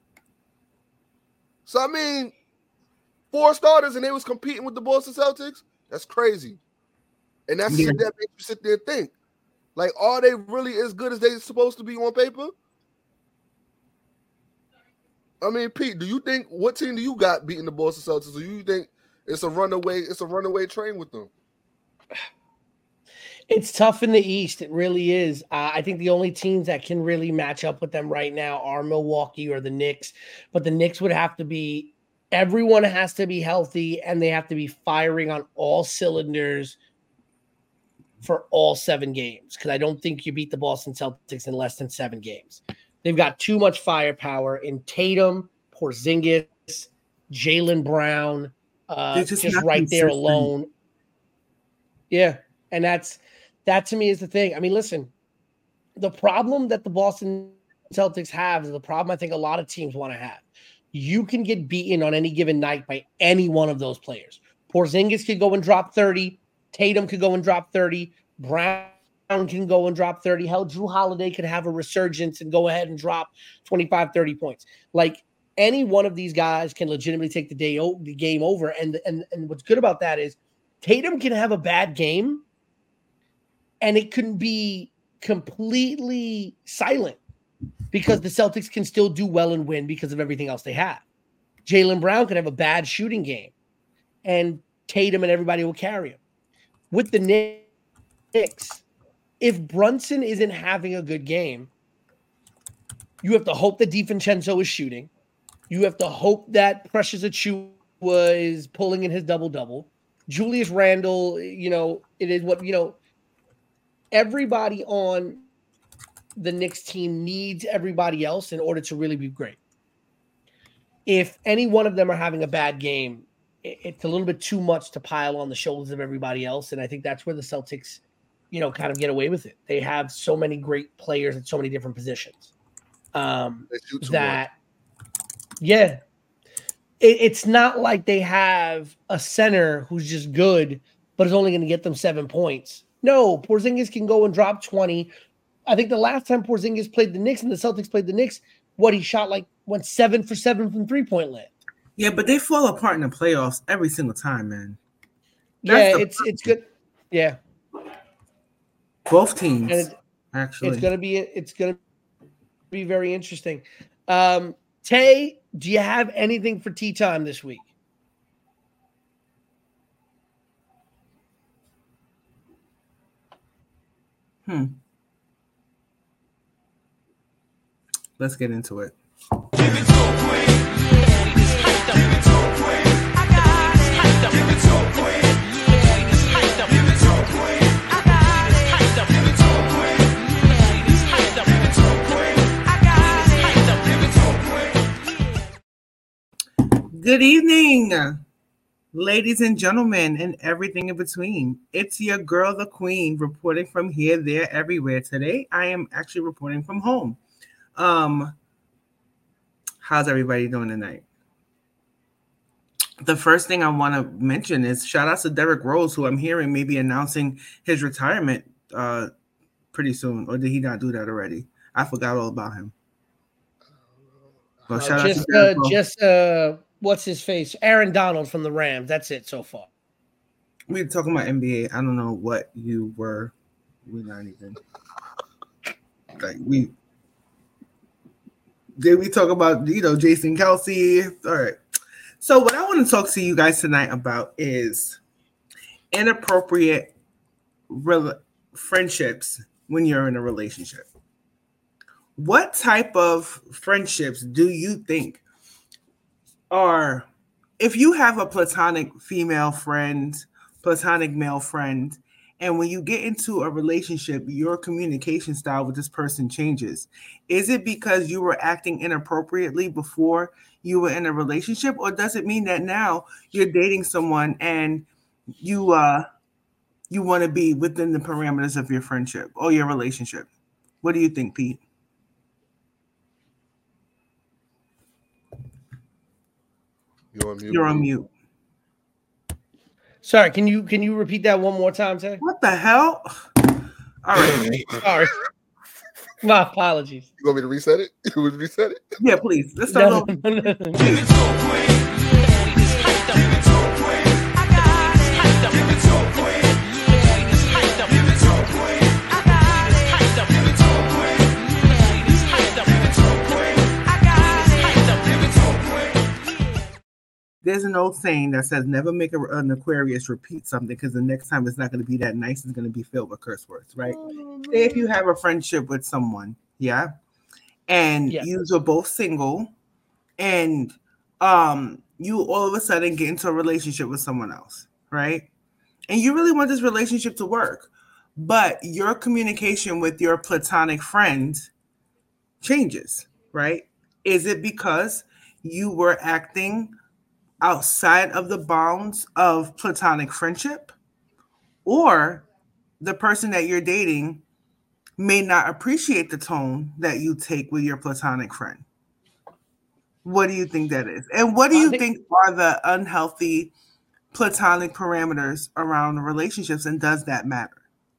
So, I mean, four starters and they was competing with the Boston Celtics? That's crazy. And that's Yeah. shit that makes you sit there and think. Like, are they really as good as they supposed to be on paper? I mean, Pete, do you think what team do you got beating the Boston Celtics? Do you think it's a runaway, it's a runaway train with them? It's tough in the East. It really is. Uh, I think the only teams that can really match up with them right now are Milwaukee or the Knicks. But the Knicks would have to be, everyone has to be healthy and they have to be firing on all cylinders for all seven games. Because I don't think you beat the Boston Celtics in less than seven games. They've got too much firepower in Tatum, Porzingis, Jaylen Brown, uh, They're just just not right there consistent. alone. Yeah, and that's that to me is the thing. I mean, listen, the problem that the Boston Celtics have is the problem I think a lot of teams want to have. You can get beaten on any given night by any one of those players. Porzingis could go and drop thirty. Tatum could go and drop thirty. Brown can go and drop thirty. Hell, Drew Holiday could have a resurgence and go ahead and drop twenty-five, thirty points. Like, any one of these guys can legitimately take the day o- the game over. And, and, and what's good about that is Tatum can have a bad game and it can be completely silent because the Celtics can still do well and win because of everything else they have. Jaylen Brown could have a bad shooting game and Tatum and everybody will carry him. With the Knicks, if Brunson isn't having a good game, you have to hope that DiVincenzo is shooting. You have to hope that Precious Achiuwa is pulling in his double-double. Julius Randle, you know, it is what, you know, everybody on the Knicks team needs everybody else in order to really be great. If any one of them are having a bad game, it's a little bit too much to pile on the shoulders of everybody else. And I think that's where the Celtics, you know, kind of get away with it. They have so many great players at so many different positions. Um, that, yeah, it, it's not like they have a center who's just good, but is only going to get them seven points. No, Porzingis can go and drop twenty. I think the last time Porzingis played the Knicks and the Celtics played the Knicks, what he shot like went seven for seven from three-point land. Yeah, but they fall apart in the playoffs every single time, man. That's yeah, it's problem. It's good. Yeah, both teams. And it, actually, it's gonna be it's gonna be very interesting. Um, Tay, do you have anything for tea time this week? Hmm. Let's get into it. Good evening, ladies and gentlemen, and everything in between. It's your girl, the Queen, reporting from here, there, everywhere. Today, I am actually reporting from home. Um, how's everybody doing tonight? The first thing I want to mention is shout out to Derrick Rose, who I'm hearing may be announcing his retirement uh, pretty soon. Or did he not do that already? I forgot all about him. Well, shout uh, just, out to uh, just uh, what's his face? Aaron Donald from the Rams. That's it so far. We're talking about N B A. I don't know what you were. We're not even like we. Did we talk about, you know, Jason Kelce? All right. So what I want to talk to you guys tonight about is inappropriate re- friendships when you're in a relationship. What type of friendships do you think are, if you have a platonic female friend, platonic male friend, and when you get into a relationship, your communication style with this person changes? Is it because you were acting inappropriately before you were in a relationship, or does it mean that now you're dating someone and you uh, you want to be within the parameters of your friendship or your relationship? What do you think, Pete? You're on mute. You're on mute. Sorry, can you can you repeat that one more time, Ted? What the hell? All right. Sorry. My apologies. You want me to reset it? You want me to reset it? Yeah, please. Let's start no, over. No, no, no. There's an old saying that says never make a, an Aquarius repeat something, because the next time it's not going to be that nice. It's going to be filled with curse words, right? Oh, say if you have a friendship with someone, yeah, and yeah. you are both single, and um, you all of a sudden get into a relationship with someone else, right? And you really want this relationship to work, but your communication with your platonic friend changes, right? Is it because you were acting outside of the bounds of platonic friendship, or the person that you're dating may not appreciate the tone that you take with your platonic friend? What do you think that is? And what do you think, think are the unhealthy platonic parameters around relationships, and does that matter?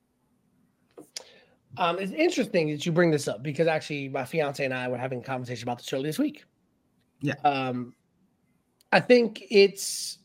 Um, it's interesting that you bring this up, because actually my fiance and I were having a conversation about this earlier this week. Yeah. Um, I think it's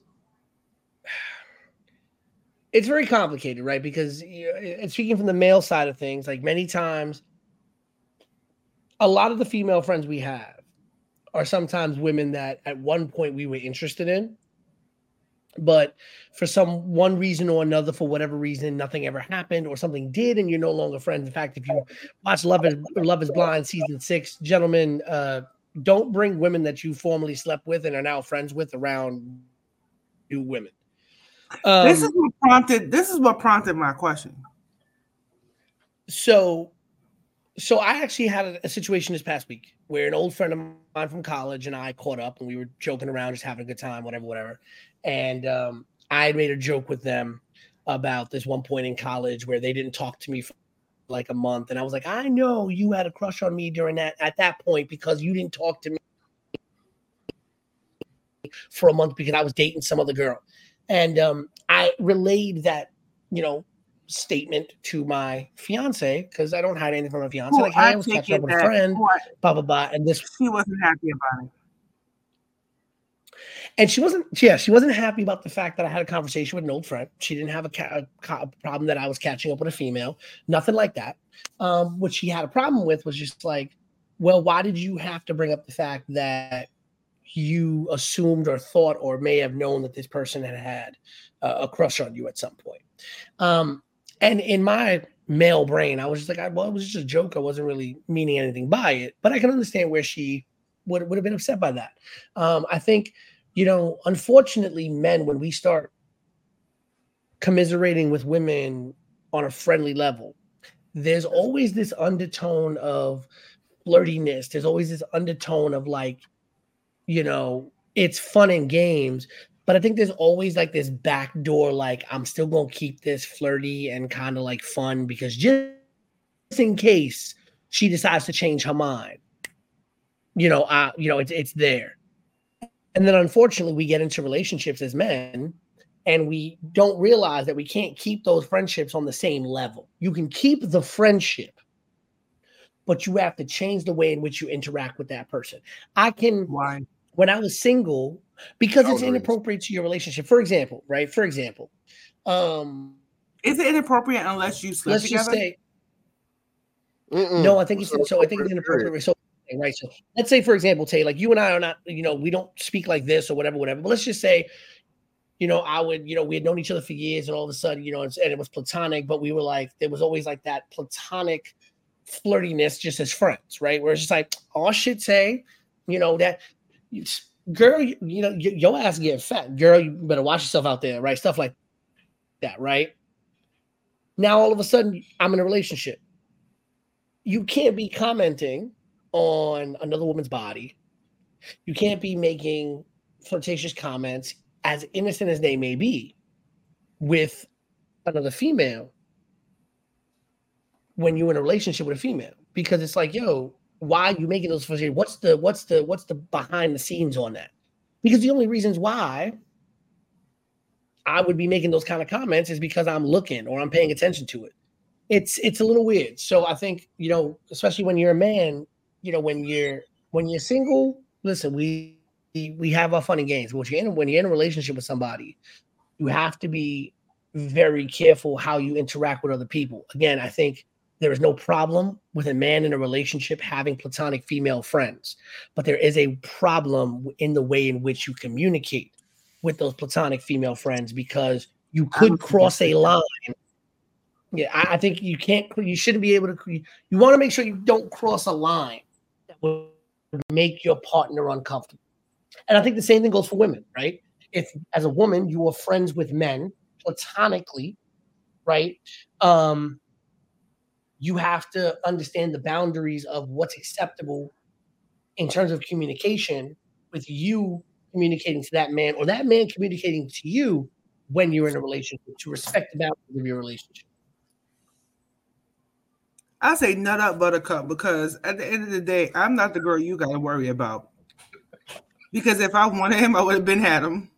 it's very complicated, right? Because you know, speaking from the male side of things, like many times, a lot of the female friends we have are sometimes women that at one point we were interested in, but for some one reason or another, for whatever reason, nothing ever happened, or something did, and you're no longer friends. In fact, if you watch Love is Love is Blind season six, gentlemen, uh, don't bring women that you formerly slept with and are now friends with around new women. Um, this is what prompted. This is what prompted my question. So, so I actually had a, a situation this past week where an old friend of mine from college and I caught up, and we were joking around, just having a good time, whatever, whatever. And um, I had made a joke with them about this one point in college where they didn't talk to me for like a month, and I was like, I know you had a crush on me during that at that point because you didn't talk to me for a month because I was dating some other girl. And um, I relayed that, you know, statement to my fiance, because I don't hide anything from my fiance. Well, like, hey, I, I was catching up with a friend, what? blah blah blah, and this she wasn't happy about it. And she wasn't, yeah, she wasn't happy about the fact that I had a conversation with an old friend. She didn't have a, ca- a problem that I was catching up with a female, nothing like that. Um, what she had a problem with was just like, well, why did you have to bring up the fact that you assumed or thought or may have known that this person had had uh, a crush on you at some point? Um, and in my male brain, I was just like, I, well, it was just a joke. I wasn't really meaning anything by it, but I can understand where she would, would have been upset by that. Um, I think, you know, unfortunately, men, when we start commiserating with women on a friendly level, there's always this undertone of flirtiness. There's always this undertone of like, you know, it's fun and games. But I think there's always like this back door, like I'm still going to keep this flirty and kind of like fun because just in case she decides to change her mind, you know, uh, you know, it's it's there. And then unfortunately we get into relationships as men and we don't realize that we can't keep those friendships on the same level. You can keep the friendship, but you have to change the way in which you interact with that person. I can, Why? When I was single, because it's Boundaries. inappropriate to your relationship. For example, right? For example, um, Is it inappropriate unless you sleep let's together? just say, Mm-mm. no, I think it's So so. I think it's inappropriate. So, right. So, let's say, for example, Tay, like you and I are not, you know, we don't speak like this or whatever, whatever. But let's just say, you know, I would, you know, we had known each other for years, and all of a sudden, you know, it's, and it was platonic, but we were like, there was always like that platonic flirtiness, just as friends, right? Where it's just like, oh shit, Tay, you know that. Girl, you, you know, y- your ass getting fat. Girl, you better watch yourself out there, right? Stuff like that, right? Now, all of a sudden, I'm in a relationship. You can't be commenting on another woman's body. You can't be making flirtatious comments, as innocent as they may be, with another female when you're in a relationship with a female. Because it's like, yo, why are you making those flirtatious? What's the what's the what's the behind the scenes on that? Because the only reasons why I would be making those kind of comments is because I'm looking or I'm paying attention to it. It's it's a little weird. So I think, you know, especially when you're a man, you know, when you're when you're single, listen, we we have our fun and games. But when you're in, when you're in a relationship with somebody, you have to be very careful how you interact with other people. Again, I think there is no problem with a man in a relationship having platonic female friends, but there is a problem in the way in which you communicate with those platonic female friends because you could cross a line. Yeah, I, I think you can't, you shouldn't be able to, you want to make sure you don't cross a line that would make your partner uncomfortable. And I think the same thing goes for women, right? If as a woman, you are friends with men platonically, right? Um, you have to understand the boundaries of what's acceptable in terms of communication with you communicating to that man or that man communicating to you when you're in a relationship to respect the boundaries of your relationship. I say nut up buttercup because at the end of the day, I'm not the girl you got to worry about. Because if I wanted him, I would have been had him.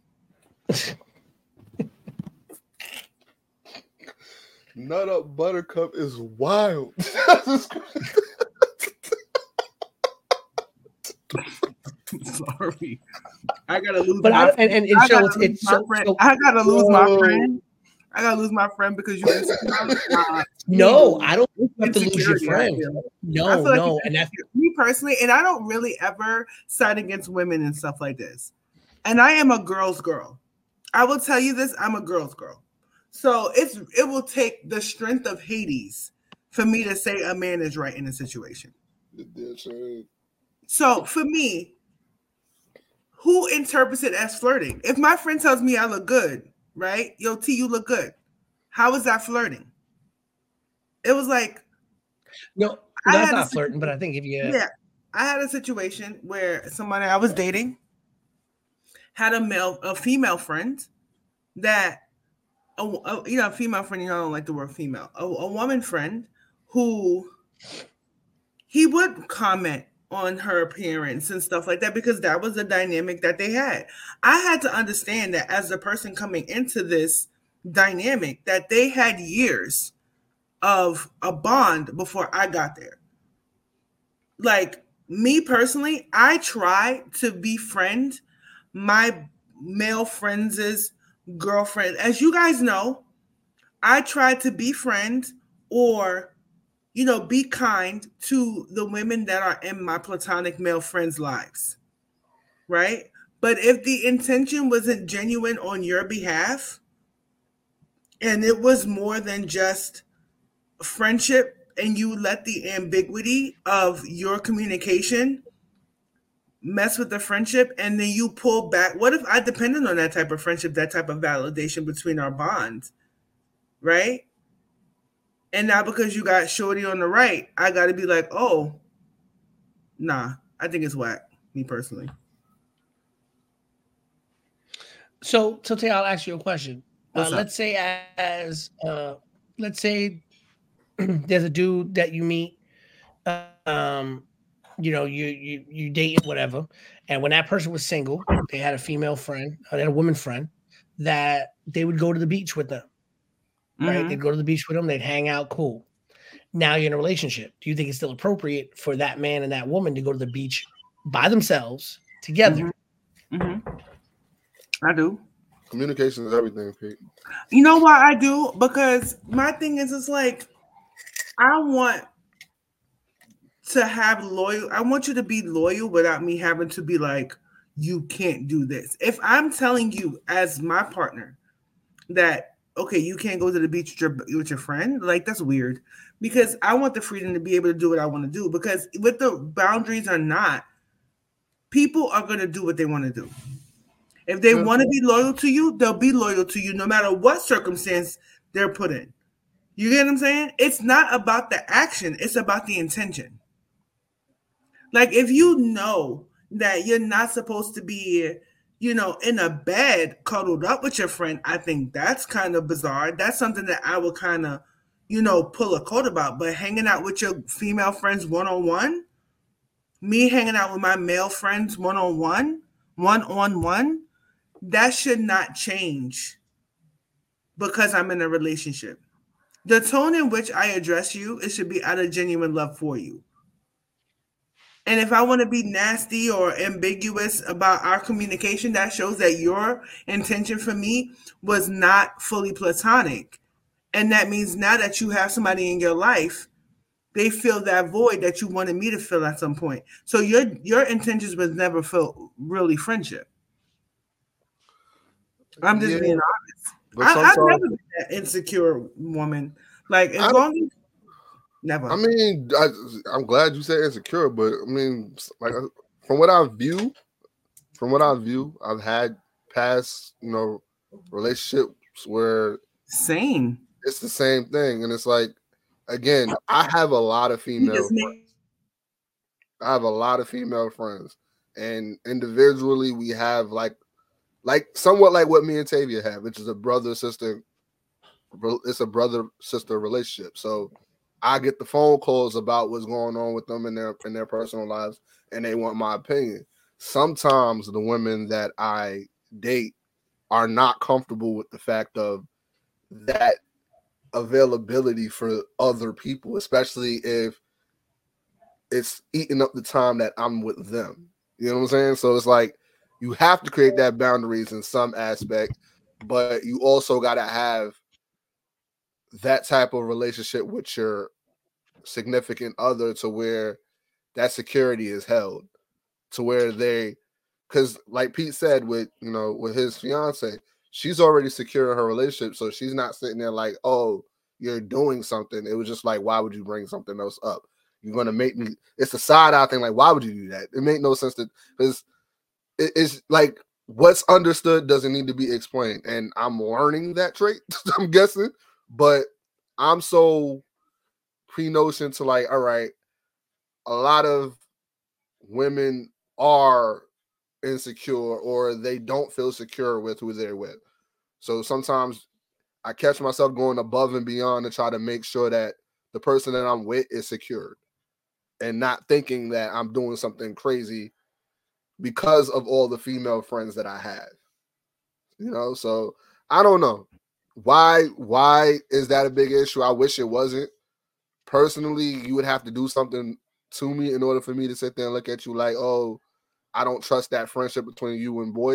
Nut up buttercup is wild. Sorry, I gotta lose. But my I, and, and, and I so gotta it's, lose it's my so, friend. so I gotta lose Whoa. my friend. I gotta lose my friend because you. uh, no, I don't have to lose your insecurity, I friend. feel. No, I feel like no, it's and that's me personally, and I don't really ever side against women and stuff like this. And I am a girl's girl. I will tell you this: I'm a girl's girl. So it's it will take the strength of Hades for me to say a man is right in a situation. So for me, who interprets it as flirting? If my friend tells me I look good, right? Yo, T, you look good. How is that flirting? It was like no, I that's had not a flirting, but I think if you yeah, I had a situation where somebody I was dating had a male, a female friend that, a, a, you know, a female friend, you know, I don't like the word female, a, a woman friend who he would comment on her appearance and stuff like that because that was the dynamic that they had. I had to understand that as the person coming into this dynamic, that they had years of a bond before I got there. Like me personally, I try to befriend my male friends' girlfriend. As you guys know, I try to befriend or, you know, be kind to the women that are in my platonic male friends' lives, right? But if the intention wasn't genuine on your behalf, and it was more than just friendship and you let the ambiguity of your communication mess with the friendship, and then you pull back? What if I depended on that type of friendship, that type of validation between our bonds, right? And now because you got shorty on the right, I got to be like, oh, nah, I think it's whack, me personally. So, so Tay, I'll ask you a question. Uh, let's say as, uh, let's say there's a dude that you meet, um, you know, you you you date whatever, and when that person was single, they had a female friend, or they had a woman friend that they would go to the beach with them. Right? Mm-hmm. They'd go to the beach with them, they'd hang out, cool. Now you're in a relationship. Do you think it's still appropriate for that man and that woman to go to the beach by themselves together? Mm-hmm. Mm-hmm. I do. Communication is everything, Pete. You know why I do? Because my thing is, it's like, I want to have loyal. I want you to be loyal without me having to be like, you can't do this. If I'm telling you as my partner that, okay, you can't go to the beach with your, with your friend, like, that's weird, because I want the freedom to be able to do what I want to do, because with the boundaries or not, people are going to do what they want to do. If they want to be loyal to you, they'll be loyal to you no matter what circumstance they're put in. You get what I'm saying? It's not about the action. It's about the intention. Like, if you know that you're not supposed to be, you know, in a bed cuddled up with your friend, I think that's kind of bizarre. That's something that I would kind of, you know, pull a coat about. But hanging out with your female friends one-on-one, me hanging out with my male friends one-on-one, one-on-one, that should not change because I'm in a relationship. The tone in which I address you, it should be out of genuine love for you. And if I want to be nasty or ambiguous about our communication, that shows that your intention for me was not fully platonic. And that means now that you have somebody in your life, they feel that void that you wanted me to fill at some point. So your your intentions was never felt really friendship. I'm just yeah, being honest. I, I've never been that insecure woman. Like, as I, long as never. I mean, I, I'm glad you said insecure, but I mean, like, from what I view, from what I view, I've had past, you know, relationships where same. It's the same thing, and it's like, again, I have a lot of female. Friends. I have a lot of female friends, and individually, we have like. Like somewhat like what me and Tavia have, which is a brother sister. It's a brother sister relationship. So I get the phone calls about what's going on with them in their in their personal lives, and they want my opinion. Sometimes the women that I date are not comfortable with the fact of that availability for other people, especially if it's eating up the time that I'm with them. You know what I'm saying? So it's like, you have to create that boundaries in some aspect, but you also got to have that type of relationship with your significant other to where that security is held, to where they, because like Pete said with, you know, with his fiance, she's already secure in her relationship. So she's not sitting there like, oh, you're doing something. It was just like, why would you bring something else up? You're going to make me, it's a side eye thing. Like, why would you do that? It make no sense to, because it's like what's understood doesn't need to be explained. And I'm learning that trait, I'm guessing, but I'm so pre-notion to like, all right, a lot of women are insecure or they don't feel secure with who they're with. So sometimes I catch myself going above and beyond to try to make sure that the person that I'm with is secured and not thinking that I'm doing something crazy because of all the female friends that I have, you know? So I don't know why, why is that a big issue? I wish it wasn't. Personally, you would have to do something to me in order for me to sit there and look at you like, oh, I don't trust that friendship between you and boy.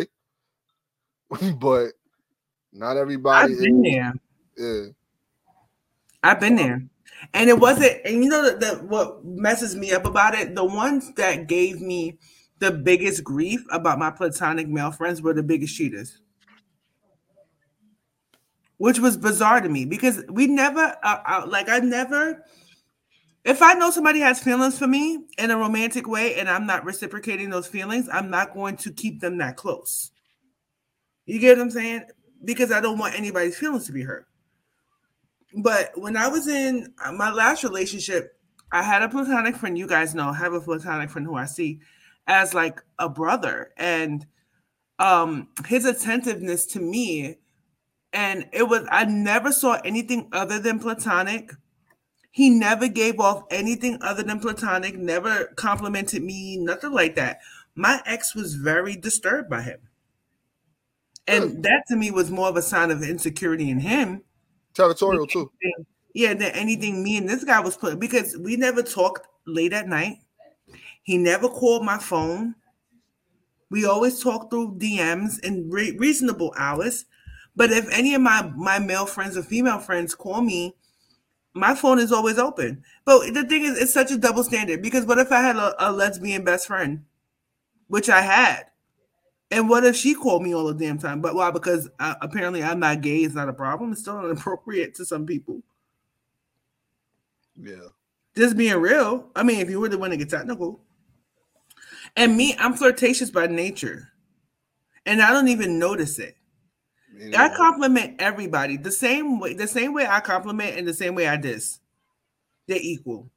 But not everybody. I've been is, there. Yeah. I've been there. And it wasn't, and you know, the, the, what messes me up about it, the ones that gave me the biggest grief about my platonic male friends were the biggest cheaters. which was bizarre to me because we never, uh, uh, like, I never, if I know somebody has feelings for me in a romantic way and I'm not reciprocating those feelings, I'm not going to keep them that close. You get what I'm saying? Because I don't want anybody's feelings to be hurt. But when I was in my last relationship, I had a platonic friend. You guys know I have a platonic friend who I see as like a brother. And um, his attentiveness to me, and it was, I never saw anything other than platonic. He never gave off anything other than platonic, never complimented me, nothing like that. My ex was very disturbed by him. And that to me was more of a sign of insecurity in him. Territorial too. Yeah, than anything me and this guy was putting, because we never talked late at night. He never called my phone. We always talked through D Ms in re- reasonable hours. But if any of my, my male friends or female friends call me, my phone is always open. But the thing is, it's such a double standard, because what if I had a, a lesbian best friend, which I had? And what if she called me all the damn time? But why? Because uh, apparently I'm not gay. It's not a problem. It's still inappropriate to some people. Yeah. Just being real. I mean, if you really want to get technical. And me, I'm flirtatious by nature. And I don't even notice it. Yeah. I compliment everybody the same way. The same way I compliment and the same way I diss. They're equal.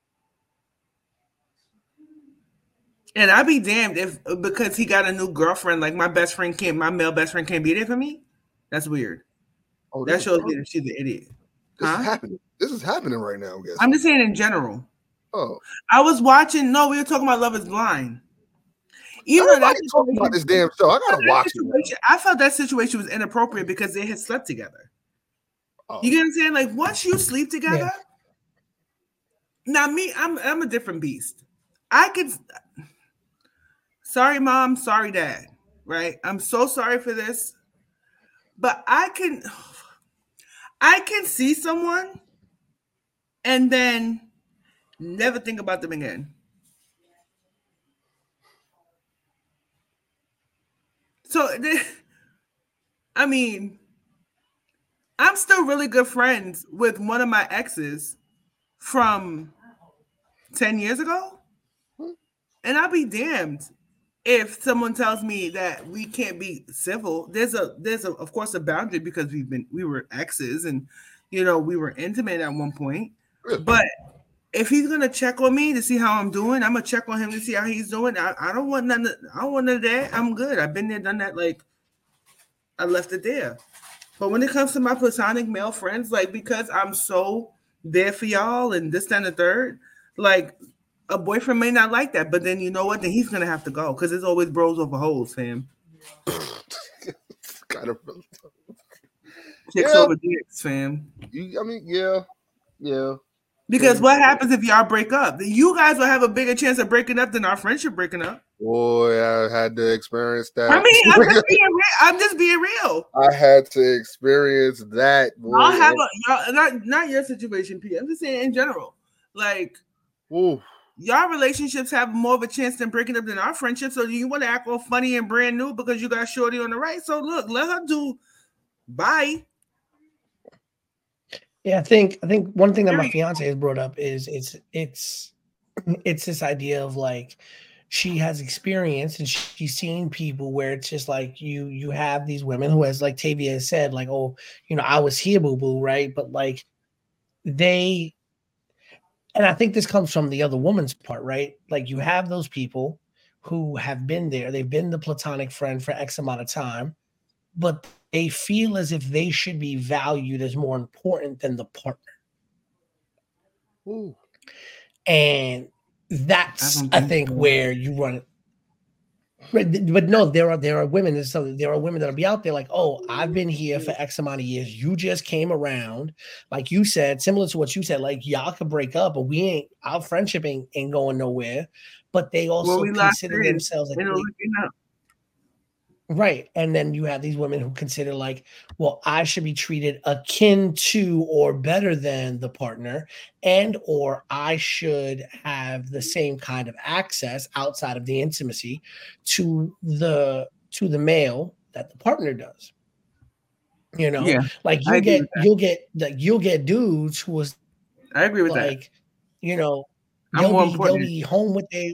And I'd be damned if, because he got a new girlfriend, like my best friend can't, my male best friend can't be there for me. That's weird. Oh, that shows me that she's an idiot. This huh? is happening. This is happening right now. I guess. I'm just saying in general. Oh, I was watching. No, we were talking about Love Is Blind. Even though that's talking about this damn show, I gotta watch it. I felt that situation was inappropriate because they had slept together. Oh. You get what I'm saying? Like once you sleep together. Yeah. Now me, I'm I'm a different beast. I could. Sorry, mom. Sorry, dad. Right? I'm so sorry for this. But I can I can see someone and then never think about them again. So I mean, I'm still really good friends with one of my exes from ten years ago. And I'll be damned if someone tells me that we can't be civil. There's a there's a of course a boundary because we've been we were exes and you know we were intimate at one point. But if he's gonna check on me to see how I'm doing, I'm gonna check on him to see how he's doing. I, I don't want none of, I don't want none of that. I'm good. I've been there, done that. Like I left it there. But when it comes to my platonic male friends, like because I'm so there for y'all and this, that, and the third, like a boyfriend may not like that, but then you know what? Then he's gonna have to go because it's always bros over hoes, fam. kind of chicks yeah. over dicks, fam. You, I mean, yeah, yeah. Because what happens if y'all break up? You guys will have a bigger chance of breaking up than our friendship breaking up. Boy, I had to experience that. I mean, I'm just being real. I'm just being real. I had to experience that. Boy. Y'all have a y'all, not not your situation, P. I'm just saying in general. Like, ooh. Y'all relationships have more of a chance than breaking up than our friendship. So you want to act all funny and brand new because you got shorty on the right. So look, let her do. Bye. Yeah, I think I think one thing that my fiance has brought up is it's it's it's this idea of like she has experience and she's seen people where it's just like you you have these women who, as like Tavia has said, like, oh, you know, I was here, boo boo, right? But like they, and I think this comes from the other woman's part, right? Like you have those people who have been there, they've been the platonic friend for X amount of time, but they feel as if they should be valued as more important than the partner. Ooh. And that's, I, I think, where you run it. But, but no, there are there are women, so there are women that'll be out there like, oh, I've been here for X amount of years. You just came around. Like you said, similar to what you said, like y'all could break up, but we ain't, our friendship ain't, ain't going nowhere. But they also well, we consider themselves like, right. And then you have these women who consider like, well, I should be treated akin to or better than the partner, and or I should have the same kind of access outside of the intimacy to the to the male that the partner does. You know, Yeah, like I you'll agree get with that. you'll get like you'll get dudes who was I agree with that. like, you know, I'm they'll more be they'll important. be home with their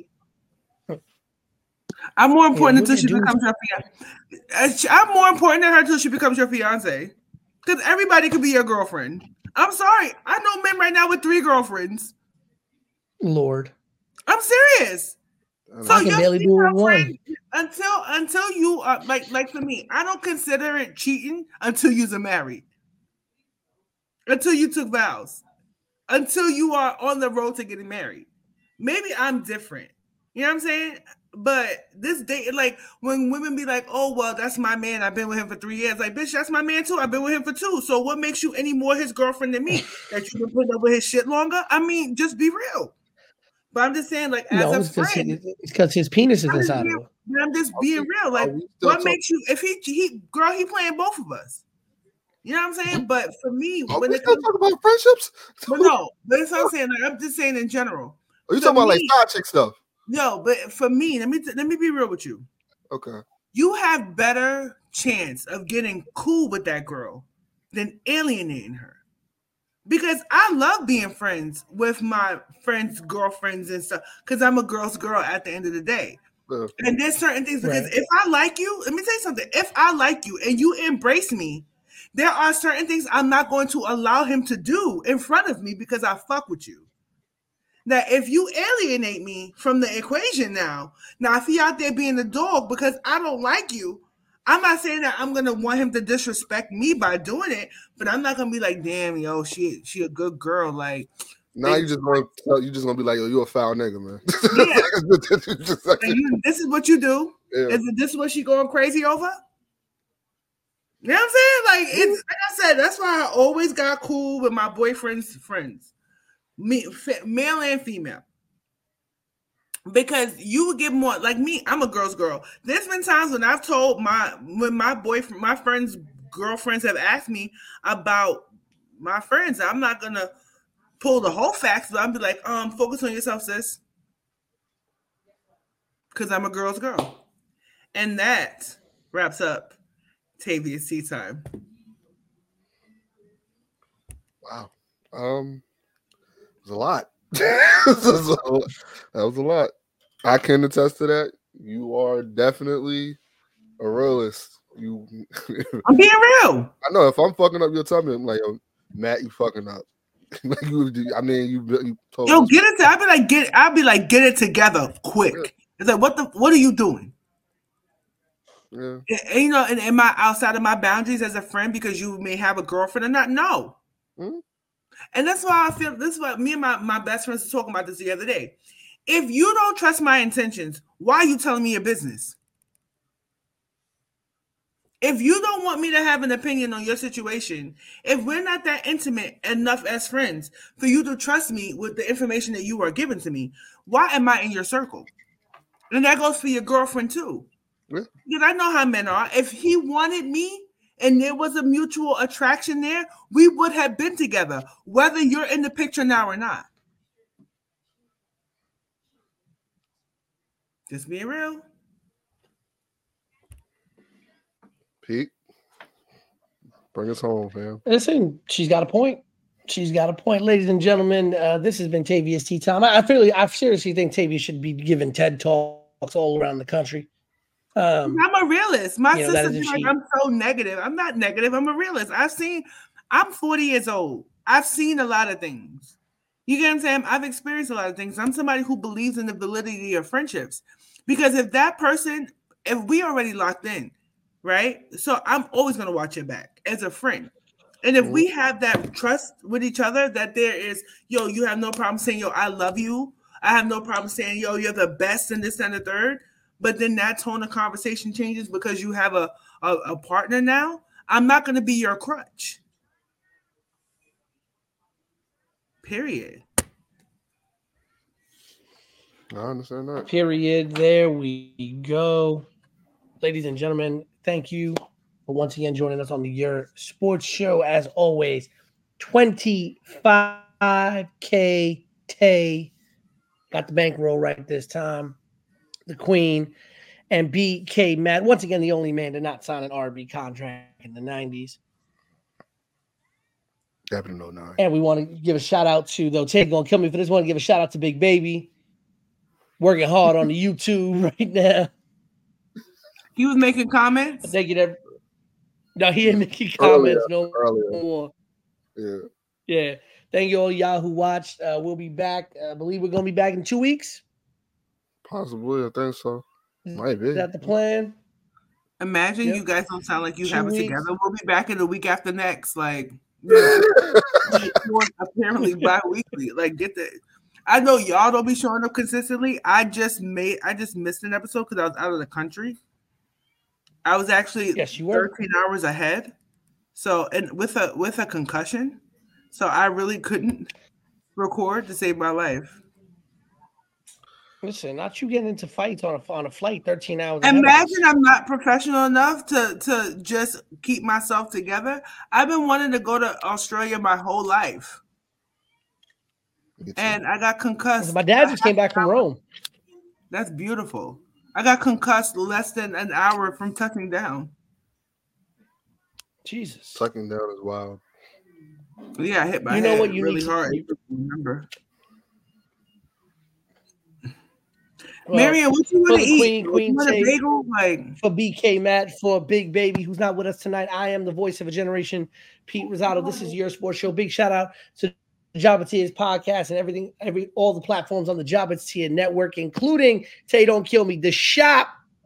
I'm more yeah, important you'll until get she dudes. becomes your fiance. I'm more important than her until she becomes your fiance. Because everybody could be your girlfriend. I'm sorry. I know men right now with three girlfriends. Lord, I'm serious. I So I can your barely do female one. friend, until until you are like like for me, I don't consider it cheating until you're married. Until you took vows. Until you are on the road to getting married. Maybe I'm different. You know what I'm saying? But this day, like when women be like, oh, well, that's my man. I've been with him for three years. Like, bitch, that's my man too. I've been with him for two. So what makes you any more his girlfriend than me? That you've been putting up with his shit longer? I mean, just be real. But I'm just saying, like, as No, a it's because friend, it's because his penis is I'm just inside being, of him. I'm just Are being we- real. are Like, we still what talk- makes you, if he, he, girl, he playing both of us. You know what I'm saying? But for me, Are when we it still comes, talking about friendships? but no, but that's what I'm saying. Like, I'm just saying in general. Are you For talking about like me- side chick stuff? No, but for me, let me let me be real with you. Okay. You have better chance of getting cool with that girl than alienating her. Because I love being friends with my friends' girlfriends and stuff. Because I'm a girl's girl at the end of the day. Yeah. And there's certain things, because Right. if I like you, let me tell you something. If I like you and you embrace me, there are certain things I'm not going to allow him to do in front of me because I fuck with you. Now, if you alienate me from the equation now, now if he out there being a dog because I don't like you, I'm not saying that I'm gonna want him to disrespect me by doing it, but I'm not gonna be like, damn, yo, she she a good girl. Like, Now you just gonna tell, you just gonna be like, yo, you a foul nigga, man. Yeah. You just like- like, you, this is what you do. yeah. Is it this what she going crazy over? You know what I'm saying? Like, it's like I said, that's why I always got cool with my boyfriend's friends. Me, fe- male and female, because you would get more like me. I'm a girl's girl. There's been times when I've told my when my boyfriend, my friends' girlfriends have asked me about my friends. I'm not gonna pull the whole facts, but I'll be like, um, focus on yourself, sis, because I'm a girl's girl. And that wraps up Tavia's tea time. Wow. Um, it was a lot. That was a lot. That was a lot. I can attest to that. You are definitely a realist. You, I'm being real. I know if I'm fucking up your tummy, I'm like, yo, Matt, you fucking up. Like you, I mean, you, you told Yo, us- get it. To, I'll be like, get. I'll be like, get it together, quick. It's like, what the? What are you doing? Yeah. And, and, you know, and am I outside of my boundaries as a friend because you may have a girlfriend or not? No. Hmm? And that's why I feel this is what me and my, my best friends were talking about this the other day. If you don't trust my intentions, why are you telling me your business? If you don't want me to have an opinion on your situation, if we're not that intimate enough as friends for you to trust me with the information that you are giving to me, why am I in your circle? And that goes for your girlfriend too. Yeah. Because I know how men are. If he wanted me and there was a mutual attraction there, we would have been together, whether you're in the picture now or not. Just being real. Pete, bring us home, fam. Listen, she's got a point. She's got a point, ladies and gentlemen. Uh, this has been Tavia's Tea Time. I, I really, I seriously think Tavia should be giving TED Talks all around the country. Um, I'm a realist. My you know, that sister is be if like, she- I'm so negative. I'm not negative. I'm a realist. I've seen, I'm forty years old. I've seen a lot of things. You get what I'm saying? I've experienced a lot of things. I'm somebody who believes in the validity of friendships. Because if that person, if we already locked in, right? So I'm always going to watch your back as a friend. And if we have that trust with each other, that there is, yo, you have no problem saying, yo, I love you. I have no problem saying, yo, you're the best in this and the third. But then that tone of conversation changes because you have a, a, a partner now. I'm not going to be your crutch. Period. I understand that. period. There we go. Ladies and gentlemen, thank you for once again joining us on the Your Sports Show. As always, twenty-five K Tay got the bankroll right this time. The Queen and B K Matt, once again, the only man to not sign an R B contract in the nineties. Happened in oh nine. And we want to give a shout out to, though, Tay gonna kill me for this one. Give a shout out to Big Baby, working hard on the YouTube right now. He was making comments. Thank you. That no, he ain't making comments Earlier, no earlier. more. Yeah. Yeah. Thank you all y'all who watched. Uh, we'll be back. I believe we're gonna be back in two weeks. Possibly, I think so. Might be. Is that the plan? Imagine Yep. you guys don't sound like you Two have it weeks. together. We'll be back in the week after next. Like, you know, apparently bi-weekly. Like, get the. I know y'all don't be showing up consistently. I just made. I just missed an episode because I was out of the country. I was actually Yes, you were. thirteen hours ahead. So, and with a with a concussion, so I really couldn't record to save my life. Listen, not you getting into fights on a on a flight thirteen hours. ahead of us. Imagine I'm not professional enough to to just keep myself together. I've been wanting to go to Australia my whole life, Me too. and I got concussed. My dad just came back from Rome. That's beautiful. I got concussed less than an hour from touching down. Jesus. Sucking down is wild. Yeah, I hit my You know head what you really need to- hard. You remember? Well, Marion, what you for want to the eat? Queen, You Queen want a Tay- bagel? Like, For B K Matt, for Big Baby, who's not with us tonight. I am the voice of a generation, Pete Rosado. This is your sports show. Big shout out to the Jabba podcast and everything, every all the platforms on the Jabba network, including Tay Don't Kill Me. The shop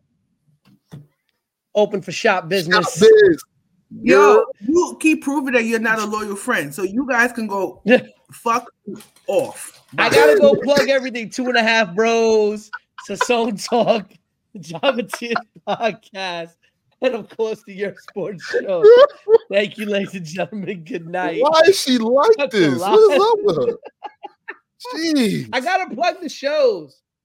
open for shop business. Stop this. yo, you keep proving that you're not a loyal friend, so you guys can go fuck off. I gotta go plug everything. Two and a half bros, Sassone Talk, the Jabba podcast, and of course the Your Sports Show. Thank you, ladies and gentlemen. Good night. Why is she like That's a this? lot. What is up with her? Jeez. I gotta plug the shows.